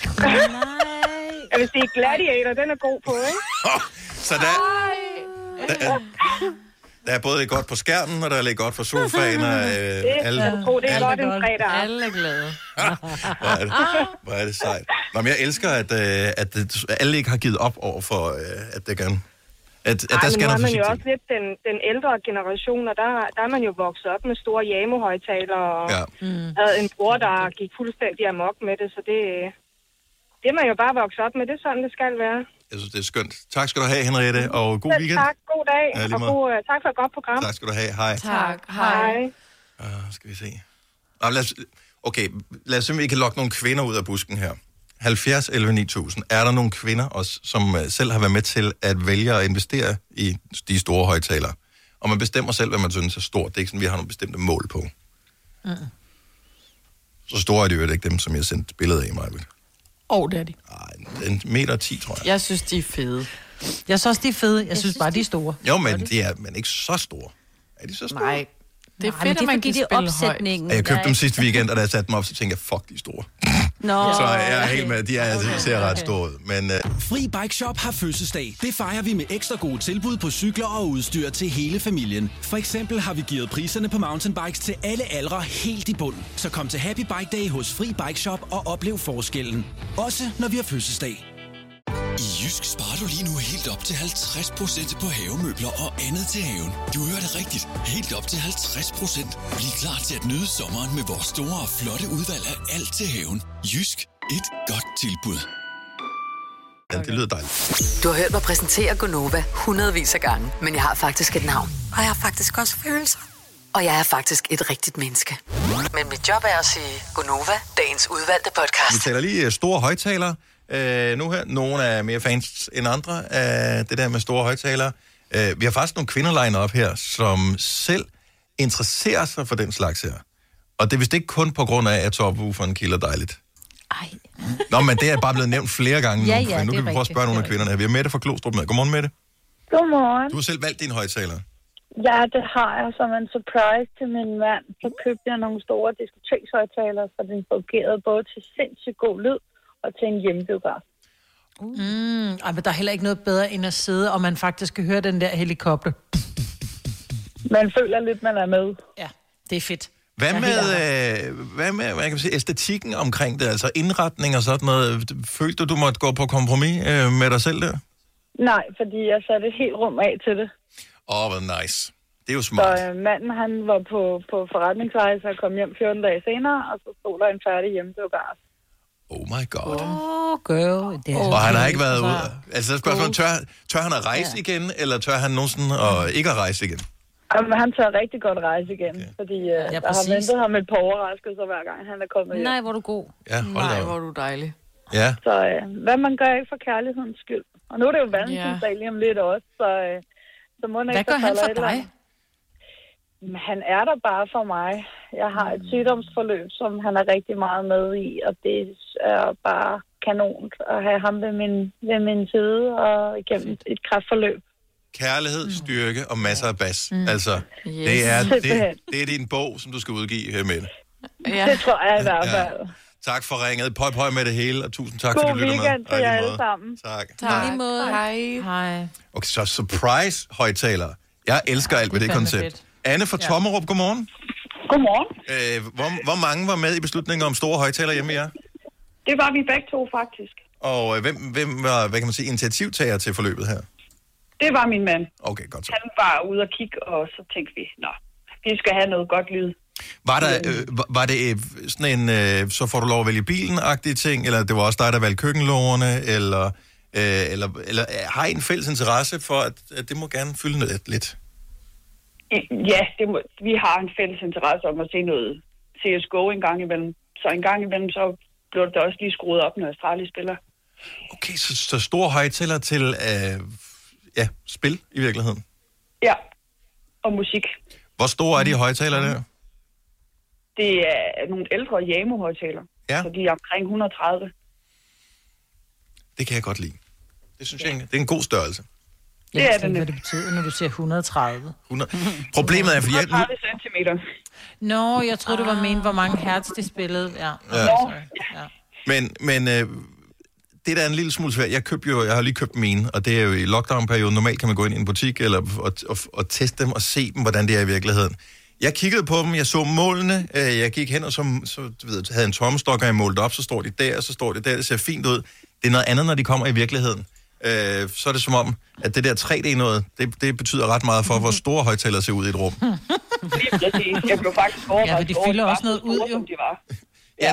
Speaker 5: Ja, hvis det er Gladiator, den er god på, ikke?
Speaker 1: Oh, så der, der, er, der er både lidt godt på skærmen, og der er lidt godt for sofaen. Og, øh,
Speaker 5: Det
Speaker 1: alle,
Speaker 5: kan du tro, det er
Speaker 1: alle,
Speaker 5: godt en fredag.
Speaker 4: Alle er glade.
Speaker 1: hvor, er det, hvor er det sejt. Nå, men jeg elsker, at, øh, at, at alle ikke har givet op over for, øh, at det gerne... At, at
Speaker 5: Ej,
Speaker 1: der
Speaker 5: men
Speaker 1: skal
Speaker 5: nu er
Speaker 1: noget
Speaker 5: man jo
Speaker 1: fysik
Speaker 5: også
Speaker 1: til.
Speaker 5: lidt den, den ældre generation, og der, der er man jo vokset op med store Jamo-højtaler, og
Speaker 1: Ja.
Speaker 5: mm. havde en bror, der gik fuldstændig amok med det, så det, det er man jo bare vokset op med. Det er sådan, det skal være.
Speaker 1: Jeg synes, det er skønt. Tak skal du have, Henriette, og god
Speaker 5: Selv
Speaker 1: weekend.
Speaker 5: tak, god dag,
Speaker 1: Ja, lige
Speaker 5: og
Speaker 1: måde.
Speaker 5: god, uh, tak for et godt program.
Speaker 1: Tak skal du have. Hej.
Speaker 4: Tak. Hej.
Speaker 1: Uh, skal vi se. Nå, lad os, okay, lad os se, om vi kan lokke nogle kvinder ud af busken her. halvfjerds elleve ni tusind. Er der nogle kvinder også, som uh, selv har været med til at vælge at investere i de store højtalere? Og man bestemmer selv, hvad man synes er stort. Det er ikke sådan, vi har nogle bestemte mål på.
Speaker 2: Mm.
Speaker 1: Så store er de jo ikke dem, som jeg sendte billeder af mig.
Speaker 2: Åh, oh, det er de.
Speaker 1: En meter ti, tror jeg.
Speaker 4: Jeg synes, de er fede.
Speaker 2: Jeg synes også, de er fede. Jeg, jeg synes bare, de er store.
Speaker 1: Jo, men de er men ikke så store. Er de så store?
Speaker 4: Nej. Det er
Speaker 3: Nej,
Speaker 4: fedt,
Speaker 3: men det
Speaker 4: at
Speaker 3: er
Speaker 4: man
Speaker 3: fordi,
Speaker 4: kan
Speaker 3: det er
Speaker 4: spille højt.
Speaker 3: opsætningen.
Speaker 1: Jeg købte
Speaker 3: der
Speaker 1: dem
Speaker 3: er-
Speaker 1: sidste weekend, og da jeg satte dem op, så tænkte jeg, fuck, de er store.
Speaker 3: Nå.
Speaker 1: Så jeg er helt med, de er, okay. ser ret store ud. Men, uh...
Speaker 10: Fri Bike Shop har fødselsdag. Det fejrer vi med ekstra gode tilbud på cykler og udstyr til hele familien. For eksempel har vi givet priserne på mountainbikes til alle aldre helt i bund. Så kom til Happy Bike Day hos Fri Bike Shop og oplev forskellen. Også når vi har fødselsdag.
Speaker 14: I Jysk sparer du lige nu helt op til halvtreds procent på havemøbler og andet til haven. Du hører det rigtigt. Helt op til halvtreds procent. Bliv klar til at nyde sommeren med vores store og flotte udvalg af alt til haven. Jysk. Et godt tilbud.
Speaker 1: Ja, det lyder dejligt.
Speaker 6: Du har hørt mig præsentere Gonova hundredvis af gange, men jeg har faktisk et navn. Og jeg har faktisk også følelser. Og jeg er faktisk et rigtigt menneske. Men mit job er at sige Gonova, dagens udvalgte podcast.
Speaker 1: Vi taler lige uh, store højtalere uh, nu her. Nogle er mere fans end andre af det der med store højtalere. Uh, vi har faktisk nogle kvinder line op her, som selv interesserer sig for den slags her. Og det er vist ikke kun på grund af, at topwooferen kilder dejligt.
Speaker 3: Ej.
Speaker 1: Nå, men det er bare blevet nævnt flere gange nu.
Speaker 3: Ja, ja,
Speaker 1: for nu
Speaker 3: det
Speaker 1: kan
Speaker 3: er
Speaker 1: vi prøve at spørge
Speaker 3: rigtigt.
Speaker 1: nogle af kvinderne her. Vi har Mette fra Glostrup med. Godmorgen, Mette.
Speaker 16: Godmorgen.
Speaker 1: Du har selv valgt dine højtalere.
Speaker 16: Ja, det har jeg som en surprise til min mand. Så købte jeg nogle store diskotekshøjtalere, så den fungerede både til sindssygt god lyd og til en hjemmebiograf.
Speaker 2: Mm, ej, men der er heller ikke noget bedre end at sidde, og man faktisk kan høre den der helikopter.
Speaker 16: Man føler lidt, man er med.
Speaker 2: Ja, det er fedt.
Speaker 1: Hvad
Speaker 2: Jeg er
Speaker 1: med,
Speaker 2: helt
Speaker 1: øh, hvad med hvad kan man sige, æstetikken omkring det, altså indretning og sådan noget? Følte du, du måtte gå på kompromis øh, med dig selv der?
Speaker 16: Nej, fordi jeg satte et helt rum af til det.
Speaker 1: Åh, oh, hvor nice. Det er jo
Speaker 16: Så
Speaker 1: smart.
Speaker 16: øh, manden, han var på, på forretningsrejse og kom hjem fjorten dage senere, og så stod der en færdig hjemmebiograf.
Speaker 1: Oh my god.
Speaker 2: Åh, oh, girl. Det er
Speaker 1: Og han har ikke været ude. Altså, det er spørgsmålet, tør, tør han at rejse ja. igen, eller tør han nogensinde at ikke at rejse igen?
Speaker 16: Jamen, han tør rigtig godt rejse igen, okay. fordi øh,
Speaker 3: Ja,
Speaker 16: ja, der har
Speaker 3: præcis.
Speaker 16: ventet ham et par overraskelser hver gang, han er kommet hjem.
Speaker 3: Nej, hvor er du god.
Speaker 1: Ja, hold
Speaker 4: Nej,
Speaker 1: da op.
Speaker 4: hvor er du dejlig.
Speaker 1: Ja.
Speaker 16: Så øh, hvad man gør ikke for kærlighedens skyld. Og nu er det jo valentinsdag lige om lidt også, så, øh, så må
Speaker 2: Hvad gør han for dig?
Speaker 16: Men han er der bare for mig. Jeg har et sygdomsforløb, som han er rigtig meget med i, og det er bare kanon at have ham ved min, ved min side og igennem et kræftforløb.
Speaker 1: Kærlighed, styrke og masser af bas.
Speaker 16: Mm.
Speaker 1: Altså,
Speaker 16: Yes.
Speaker 1: det, er, det,
Speaker 16: Simpelthen.
Speaker 1: det er din bog, som du skal udgive her med.
Speaker 4: Ja.
Speaker 16: Det tror jeg i hvert fald.
Speaker 1: Tak for ringet. Pøj, pøj med det hele, og tusind tak,
Speaker 16: God
Speaker 1: fordi du lytter med.
Speaker 16: God weekend til jer alle sammen.
Speaker 1: Tak.
Speaker 4: Tak. Lige måde. Hej.
Speaker 2: Hej.
Speaker 1: Okay, så surprise-højtalere. Jeg elsker alt ved det, det koncept. Fedt. Anne fra Tommerup, godmorgen.
Speaker 16: Godmorgen.
Speaker 1: Øh, hvor, hvor mange var med i beslutningen om store højtalere hjemme i jer?
Speaker 16: Det var vi begge to, faktisk.
Speaker 1: Og øh, hvem, hvem var, hvad kan man sige, initiativtager til forløbet her?
Speaker 16: Det var min mand.
Speaker 1: Okay, godt så.
Speaker 16: Han var ude og kigge, og så tænkte vi, nå, vi skal have noget godt lyd.
Speaker 1: Var, der, øh, var, var det øh, sådan en, øh, så får du lov at vælge bilen-agtige ting, eller det var også dig, der valgte køkkenlågerne, eller, øh, eller, eller har I en fælles interesse for, at, at det må gerne fylde noget lidt?
Speaker 16: Ja, det må, vi har en fælles interesse om at se noget C S G O en gang imellem. Så en gang imellem, så blev det også lige skruet op, når Australien spiller.
Speaker 1: Okay, så, så store højtaler til øh, ja, spil i virkeligheden?
Speaker 16: Ja, og musik.
Speaker 1: Hvor store er de højtaler der?
Speaker 16: Det er nogle ældre Yamo-højtaler,
Speaker 1: ja.
Speaker 16: Så de er omkring et hundrede og tredive.
Speaker 1: Det kan jeg godt lide. Det synes jeg, det er en god størrelse.
Speaker 2: Jeg det er det, hvad det betyder, når du siger et hundrede og tredive.
Speaker 1: hundrede. Problemet er, fordi jeg...
Speaker 16: et hundrede og tredive centimeter.
Speaker 2: Nå, jeg troede, det var ment, hvor mange hertz det spillede. Ja.
Speaker 1: Ja.
Speaker 2: ja.
Speaker 1: Men, men øh, det der er en lille smule svært. Jeg, køb jo, jeg har lige købt mine, og det er jo i lockdown-perioden. Normalt kan man gå ind i en butik eller, og, og, og teste dem og se dem, hvordan det er i virkeligheden. Jeg kiggede på dem, jeg så målene, øh, jeg gik hen og så, så du ved, havde en tommestok, og jeg målte op, så står de der, og så står de der, det ser fint ud. Det er noget andet, når de kommer i virkeligheden. Øh, så er det som om, at det der tre D noget, det, det betyder ret meget for, hvor store højtalere ser ud i et rum.
Speaker 16: Lige præcis. Jeg blev faktisk overrasket.
Speaker 2: Ja, de fylder også noget ud, jo.
Speaker 16: De var.
Speaker 1: Ja,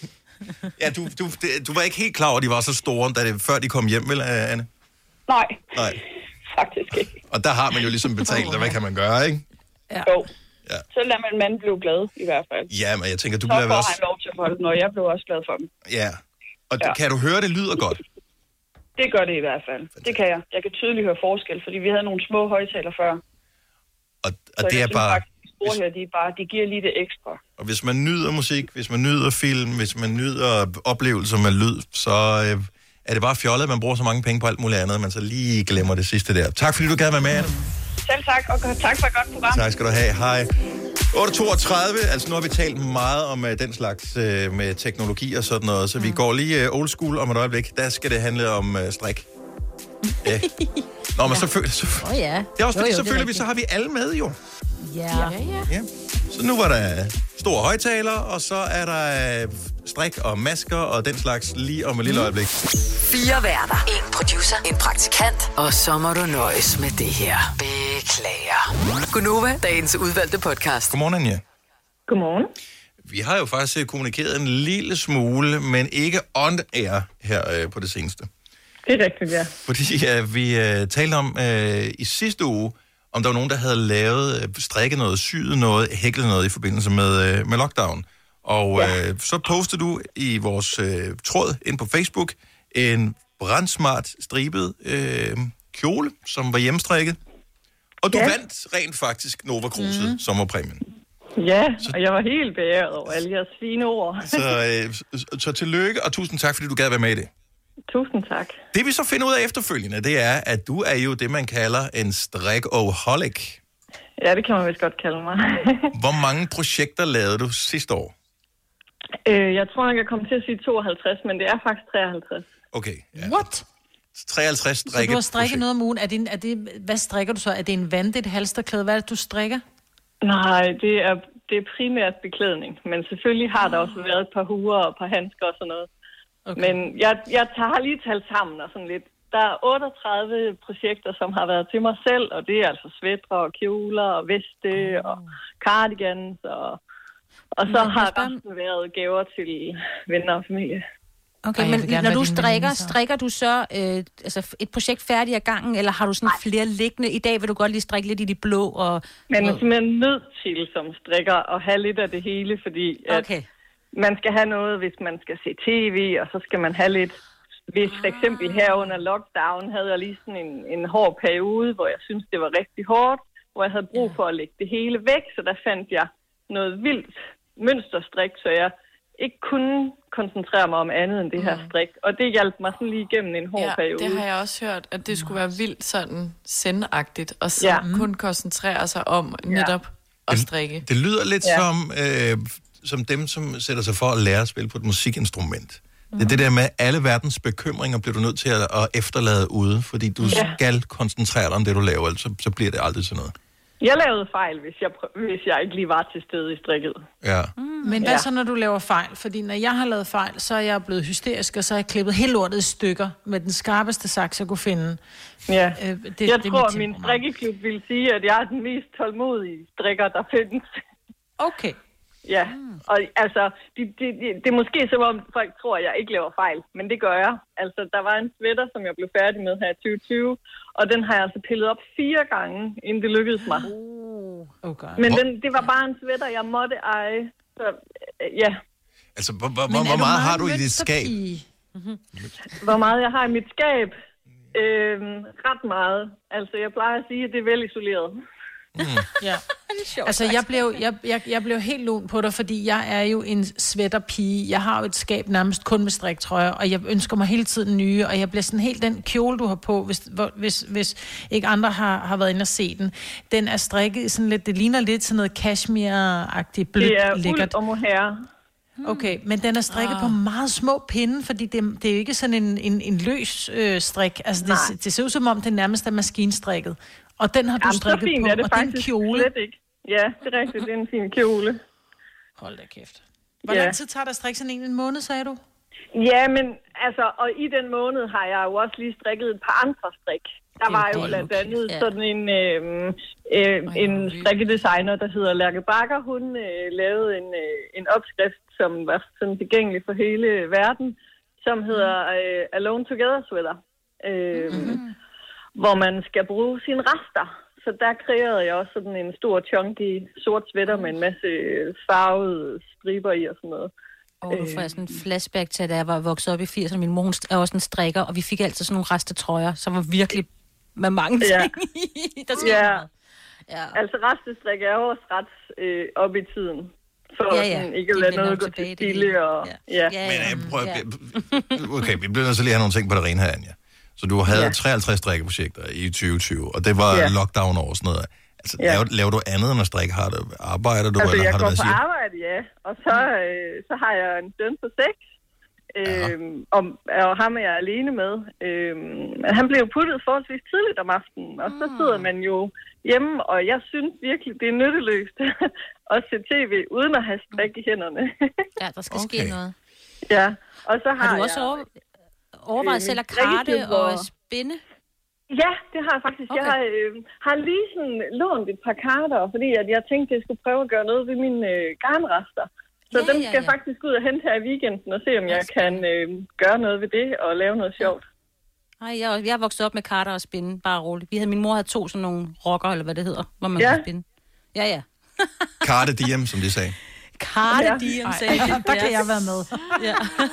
Speaker 1: ja du, du, du var ikke helt klar over, at de var så store, da det, før de kom hjem, vel, Anne?
Speaker 16: Nej,
Speaker 1: Nej.
Speaker 16: faktisk ikke.
Speaker 1: Og der har man jo ligesom betalt, og hvad kan man gøre, ikke?
Speaker 16: Ja. Jo. Ja. Så lader man manden blive glad, i hvert fald.
Speaker 1: Ja, men jeg tænker, du
Speaker 16: så
Speaker 1: bliver også...
Speaker 16: Så får han lov til at holde den, og jeg blev også glad for dem.
Speaker 1: Ja. Og ja. Kan du høre, det lyder godt?
Speaker 16: Det gør det i hvert fald. Det kan jeg. Jeg kan tydeligt høre forskel, fordi vi havde nogle små højtaler før.
Speaker 1: Og, og
Speaker 16: så
Speaker 1: det er bare...
Speaker 16: Faktisk, hvis... her, de, er bare... de giver lige det ekstra.
Speaker 1: Og hvis man nyder musik, hvis man nyder film, hvis man nyder oplevelser med lyd, så øh, er det bare fjollet, at man bruger så mange penge på alt muligt andet, at man så lige glemmer det sidste der. Tak fordi du gad være med, Anne.
Speaker 16: Selv tak, og tak for et godt program.
Speaker 1: Tak skal du have. Hej. otte toogtredive, altså nu har vi talt meget om uh, den slags uh, med teknologi og sådan noget, så mm. vi går lige uh, old school om et øjeblik. Der skal det handle om uh, strik. Yeah. Nå, men ja. selvfølgelig... Så,
Speaker 3: oh, ja.
Speaker 1: Det er også fordi,
Speaker 3: jo, jo,
Speaker 1: selvfølgelig, vi, så har vi alle med jo.
Speaker 3: Ja. Ja, ja.
Speaker 1: ja. Så nu var der store højtaler, og så er der uh, strik og masker og den slags lige om et lille øjeblik.
Speaker 6: Fire værter, en producer, en praktikant, og så må du nøjes med det her. Beklager. Gunova, dagens udvalgte podcast.
Speaker 1: Godmorgen, Anja.
Speaker 16: Godmorgen.
Speaker 1: Vi har jo faktisk kommunikeret en lille smule, men ikke on air her øh, på det seneste.
Speaker 16: Det er rigtigt, ja.
Speaker 1: Fordi øh, vi øh, talte om øh, i sidste uge, om der var nogen, der havde lavet, øh, strikket noget, syet noget, hæklet noget i forbindelse med, øh, med lockdown. Og ja. øh, så postede du i vores øh, tråd ind på Facebook en brandsmart stribet øh, kjole, som var hjemmestrikket. Og du ja. vandt rent faktisk Nova Cruiset mm. sommerpræmien.
Speaker 16: Ja, så, og jeg var helt beæret over alle jeres fine ord.
Speaker 1: så, øh, så, så tillykke, og tusind tak, fordi du gad være med i det.
Speaker 16: Tusind tak.
Speaker 1: Det vi så finder ud af efterfølgende, det er, at du er jo det, man kalder en strik-oholic.
Speaker 16: Ja, det kan man vist godt kalde mig.
Speaker 1: Hvor mange projekter lavede du sidste år?
Speaker 16: Øh, jeg tror, jeg kommer til at sige tooghalvtreds, men det er faktisk treoghalvtreds.
Speaker 1: Okay. Ja.
Speaker 2: What?
Speaker 1: treoghalvtreds strikke.
Speaker 2: Så du har strikket noget om ugen. Er det, en, er det, hvad strikker du så? Er det en vandet halsterklæde? Hvad er det, du strikker?
Speaker 16: Nej, det er, det er primært beklædning. Men selvfølgelig har der også været et par huer og et par handsker og sådan noget. Okay. Men jeg, jeg tager lige talt sammen og sådan lidt. Der er otteogtredive projekter, som har været til mig selv, og det er altså sweatre og kjoler og veste oh. og cardigans. Og, og så har der også været gaver til venner og familie.
Speaker 3: Okay, Ej, men når du strikker, strikker du så øh, altså et projekt færdigt ad gangen, eller har du sådan Nej. flere liggende? I dag vil du godt lige strikke lidt i de blå. Og,
Speaker 16: men man er simpelthen nødt til som strikker at have lidt af det hele, fordi
Speaker 3: okay.
Speaker 16: at man skal have noget, hvis man skal se tv, og så skal man have lidt... Hvis for eksempel her under lockdown havde jeg lige sådan en, en hård periode, hvor jeg synes det var rigtig hårdt, hvor jeg havde brug for at lægge det hele væk, så der fandt jeg noget vildt mønsterstrik, så jeg ikke kunne koncentrere mig om andet end det her strik. Og det hjalp mig sådan lige igennem en hård
Speaker 4: ja,
Speaker 16: periode.
Speaker 4: det har jeg også hørt, at det skulle være vildt sådan sendagtigt, og så ja. kun koncentrere sig om netop ja. at strikke.
Speaker 1: Det, det lyder lidt ja. som, øh, som dem, som sætter sig for at lære at spille på et musikinstrument. Det er det der med, alle verdens bekymringer bliver du nødt til at, at efterlade ude, fordi du ja. skal koncentrere dig om det, du laver, ellers så, så bliver det aldrig sådan noget.
Speaker 16: Jeg lavede fejl, hvis jeg, hvis jeg ikke lige var til stede i strikket.
Speaker 1: Ja.
Speaker 2: Mm, men hvad ja. så, når du laver fejl? Fordi når jeg har lavet fejl, så er jeg blevet hysterisk, og så har jeg klippet hele lortet i stykker med den skarpeste saks, jeg kunne finde.
Speaker 16: Ja.
Speaker 2: Øh, det,
Speaker 16: jeg
Speaker 2: det
Speaker 16: tror, min strikkeklub vil sige, at jeg er den mest tålmodige strikker, der findes.
Speaker 2: Okay.
Speaker 16: Ja, og altså, det, det, det, det er måske som om folk tror, at jeg ikke laver fejl, men det gør jeg. Altså, der var en sweater, som jeg blev færdig med her i tyve tyve, og den har jeg altså pillet op fire gange, inden det lykkedes mig.
Speaker 2: Oh, okay.
Speaker 16: Men den, det var bare en sweater, jeg måtte eje, så ja.
Speaker 1: Altså, hvor, hvor, hvor meget, meget har du i dit skab?
Speaker 16: Hvor meget jeg har i mit skab? Øhm, ret meget. Altså, jeg plejer at sige, at det er vel isoleret.
Speaker 2: Mm. Ja. Altså, jeg blev, jeg, jeg, jeg blev helt lun på dig, fordi jeg er jo en sweaterpige. Jeg har jo et skab nærmest kun med striktrøjer, og jeg ønsker mig hele tiden nye, og jeg bliver sådan helt den kjole, du har på, hvis, hvis, hvis ikke andre har, har været inde og se den. Den er strikket sådan lidt, det ligner lidt sådan noget cashmere-agtigt blødt,
Speaker 16: lækkert. Det er
Speaker 2: lækkert.
Speaker 16: uld og mohair.
Speaker 2: Okay, men den er strikket ah. på meget små pinde, fordi det, det er jo ikke sådan en, en, en løs øh, strik. Altså, det, det ser ud som om, det nærmest er maskinstrikket. Og den har du
Speaker 16: Jamen,
Speaker 2: strikket
Speaker 16: fint,
Speaker 2: på,
Speaker 16: er det
Speaker 2: og det er en kjole.
Speaker 16: Slet ikke. Ja, det er rigtigt, det er en fin kjole.
Speaker 2: Hold da kæft. Hvor
Speaker 16: ja.
Speaker 2: lang tid tager der at strikke sådan en, en måned, sagde du?
Speaker 16: Ja, men altså, og i den måned har jeg jo også lige strikket et par andre strik. Der var jo blandt andet okay. sådan en, øh, øh, en strikkedesigner, der hedder Lærke Bakker. Hun øh, lavede en, øh, en opskrift, som var sådan tilgængelig for hele verden, som hedder øh, Alone Together Sweater. Øh, mm-hmm. Hvor man skal bruge sine rester. Så der kreerede jeg også sådan en stor chunky sort sweater med en masse farvede striber i og sådan noget.
Speaker 3: Og du får sådan en flashback til, da jeg var vokset op i firserne. Min mor hun er også en strikker, og vi fik altid sådan nogle restetrøjer, som var virkelig med mange ting
Speaker 16: ja.
Speaker 3: i. Der sker
Speaker 16: ja.
Speaker 3: noget. Ja.
Speaker 16: Altså restestrik er også ret øh, op i tiden. For ja, ja. Sådan, ikke at lade noget gå til stille. Og, ja. Ja.
Speaker 1: Ja. Men jeg prøver, ja. okay, vi bliver nødt til lige at have nogle ting på det rene her, Anja. Så du havde ja. treoghalvtreds strikkeprojekter i tyve tyve, og det var ja. lockdown over sådan noget. Altså, ja. laver, laver du andet end at strikke? Har du, arbejder du,
Speaker 16: altså,
Speaker 1: eller har
Speaker 16: du
Speaker 1: været
Speaker 16: siger? Jeg går på arbejde, ja. Og så, øh, så har jeg en søn på seks, øh, og, og ham er jeg alene med. Øh, han blev puttet forholdsvis tidligt om aftenen, og så sidder man jo hjemme, og jeg synes virkelig, det er nytteløst at se tv, uden at have strik i hænderne.
Speaker 3: Ja, der skal okay. ske noget.
Speaker 16: Ja, og så har,
Speaker 3: har du også
Speaker 16: jeg...
Speaker 3: Over... overvejet selv at karte og spinde?
Speaker 16: Ja, det har jeg faktisk. Okay. Jeg har, øh, har lige sådan lånt et par karter, fordi at jeg tænkte, at jeg skulle prøve at gøre noget ved mine øh, garnrester. Så ja, dem skal ja, ja. jeg faktisk ud og hente her i weekenden og se, om jeg kan øh, gøre noget ved det og lave noget sjovt.
Speaker 3: Nej, jeg, jeg er vokset op med karter og spinde, bare roligt. Vi havde, min mor havde to sådan nogle rocker, eller hvad det hedder, hvor man ja. kan spinde. Ja, ja.
Speaker 1: Karte diem, som de sagde.
Speaker 3: Karte ja. diem, sagde de.
Speaker 2: Der kan jeg være med.
Speaker 3: Ja.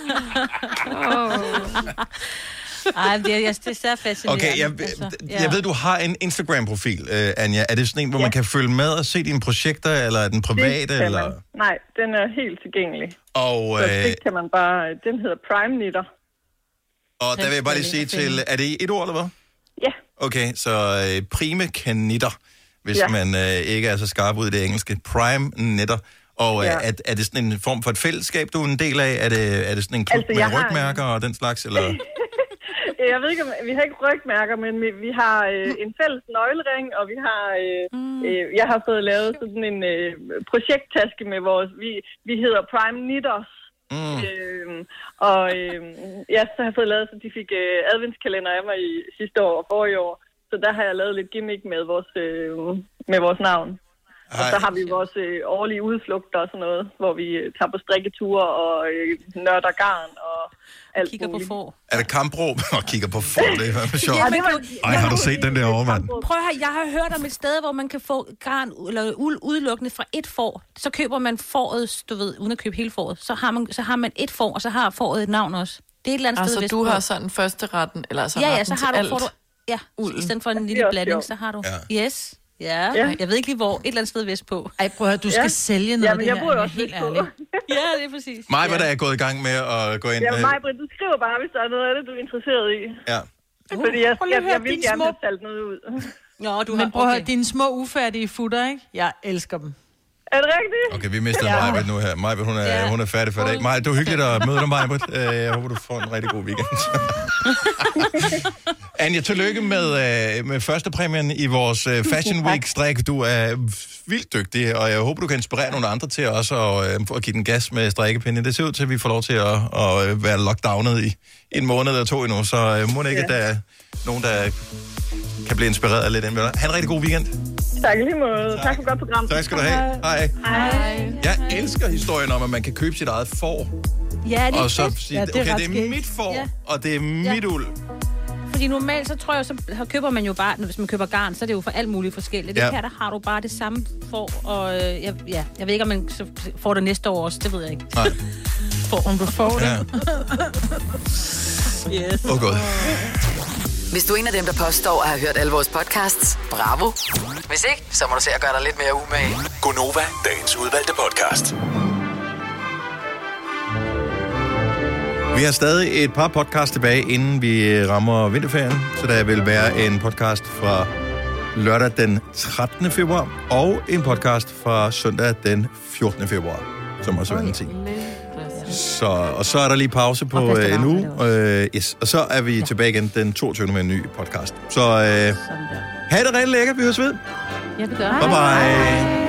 Speaker 3: Ej, det er, det er så fascinerende.
Speaker 1: Okay, jeg, altså, ja. jeg ved, du har en Instagram-profil, uh, Anja. Er det sådan en, hvor ja. man kan følge med og se dine projekter, eller er den private?
Speaker 16: Det
Speaker 1: eller?
Speaker 16: Man. Nej, den er helt tilgængelig.
Speaker 1: Og,
Speaker 16: så det kan man bare... Den hedder Prime Knitter.
Speaker 1: Og der vil jeg bare lige sige til... Er det et ord, eller hvad?
Speaker 16: Ja.
Speaker 1: Okay, så uh, Prime Knitter, hvis ja. man uh, ikke er så skarp ud i det engelske. Prime Knitter. Og ja. er, er det sådan en form for et fællesskab, du er en del af? Er det, er det sådan en klub altså, med rygmærker en... og den slags, eller...
Speaker 16: Jeg ved ikke, om vi har ikke rygmærker, men vi, vi har øh, en fælles nøglering, og vi har, øh, mm. øh, jeg har fået lavet sådan en øh, projekttaske med vores, vi, vi hedder Prime Knitters. Mm. Øh, og øh, ja, så har jeg fået lavet, så de fik øh, adventskalender af mig i sidste år og forrige år. Så der har jeg lavet lidt gimmick med vores, øh, med vores navn. Ej. Og så har vi vores øh, årlige udflugter og sådan noget, hvor vi øh, tager på strikketure og øh, nørder garn og alt
Speaker 3: kigger
Speaker 16: muligt.
Speaker 3: på får.
Speaker 1: Er det kampråb? Og kigger på får, det er sjovt.
Speaker 3: Ja, var...
Speaker 1: Ej, har du set den der over, mand?
Speaker 3: Prøv at høre, jeg har hørt om et sted, hvor man kan få garn eller uld udelukkende fra et får. Så køber man fåret, du ved, uden at købe hele fåret. Så har man, så har man et får, og så har fåret et navn også. Det er et eller andet
Speaker 4: altså,
Speaker 3: sted.
Speaker 4: Altså, du har sådan første retten, eller altså
Speaker 3: ja,
Speaker 4: retten
Speaker 3: ja, så har du,
Speaker 4: alt.
Speaker 3: får du, ja, ulden. I stedet for en lille blanding, så har du, ja. yes. Ja, ja, jeg ved ikke lige hvor. Et eller andet sted vestpå.
Speaker 2: Ej, prøv at høre, du skal ja. sælge noget
Speaker 16: ja,
Speaker 2: af det
Speaker 16: jeg
Speaker 2: her.
Speaker 16: Jeg også helt ærligt.
Speaker 3: Ja, det er præcis.
Speaker 1: Mig, hvad
Speaker 3: ja.
Speaker 1: der er gået i gang med at gå ind...
Speaker 16: Ja, mig, Britt, du skriver bare, hvis der er noget af det, du er interesseret i.
Speaker 1: Ja.
Speaker 16: Fordi jeg, jeg, jeg, jeg vil gerne små... have talt noget ud.
Speaker 2: Nå, du Men har, prøv at okay. høre, dine små ufærdige futter, ikke? Jeg elsker dem.
Speaker 5: Er det rigtigt?
Speaker 1: Okay, vi mistede ja. Majbert nu her. Majbert, hun er, ja. hun er færdig for i dag. Maj, det var hyggeligt at møde dig, Majbert. Jeg håber, du får en rigtig god weekend. Anja, tillykke med, med første præmien i vores Fashion Week-strik. Du er vildt dygtig, og jeg håber, du kan inspirere nogle andre til også at, at give den gas med strikkepinde. Det ser ud til, at vi får lov til at, at være lockdownet i en måned eller to endnu, så må det ikke, at der er nogen, der kan blive inspireret af lidt. Ha' en rigtig god weekend.
Speaker 5: Tak lige måde. Tak. tak for godt program.
Speaker 1: Tak skal du have. Hej.
Speaker 5: Hej.
Speaker 1: Jeg elsker historien om, at man kan købe sit eget får.
Speaker 3: Ja, det er
Speaker 1: og så
Speaker 3: fedt.
Speaker 1: sige,
Speaker 3: Ja,
Speaker 1: det er okay, det er mit får, ja. og det er mit ja. uld.
Speaker 3: Fordi normalt, så tror jeg, så køber man jo bare, hvis man køber garn, så er det jo for alt muligt forskelligt. Ja. Det her, der har du bare det samme får, og øh, jeg, ja, jeg ved ikke, om man så får det næste år også, det ved jeg ikke.
Speaker 1: Nej.
Speaker 2: For, om du får det.
Speaker 1: Ja.
Speaker 3: Yes.
Speaker 1: Åh, oh, god.
Speaker 6: Hvis du er en af dem, der påstår at have hørt alle vores podcasts, bravo. Hvis ikke, så må du se at gøre dig lidt mere umage.
Speaker 9: Gonova, dagens udvalgte podcast.
Speaker 1: Vi har stadig et par podcasts tilbage, inden vi rammer vinterferien. Så der vil være en podcast fra lørdag den trettende februar, og en podcast fra søndag den fjortende februar, som også er valentine. Så, og så er der lige pause på øh, en uge, øh, yes. Og så er vi tilbage igen den toogtyvende med en ny podcast. Så øh, ha' det rigtig lækkert, vi høres ved.
Speaker 3: Ja, det gør.
Speaker 1: Bye bye.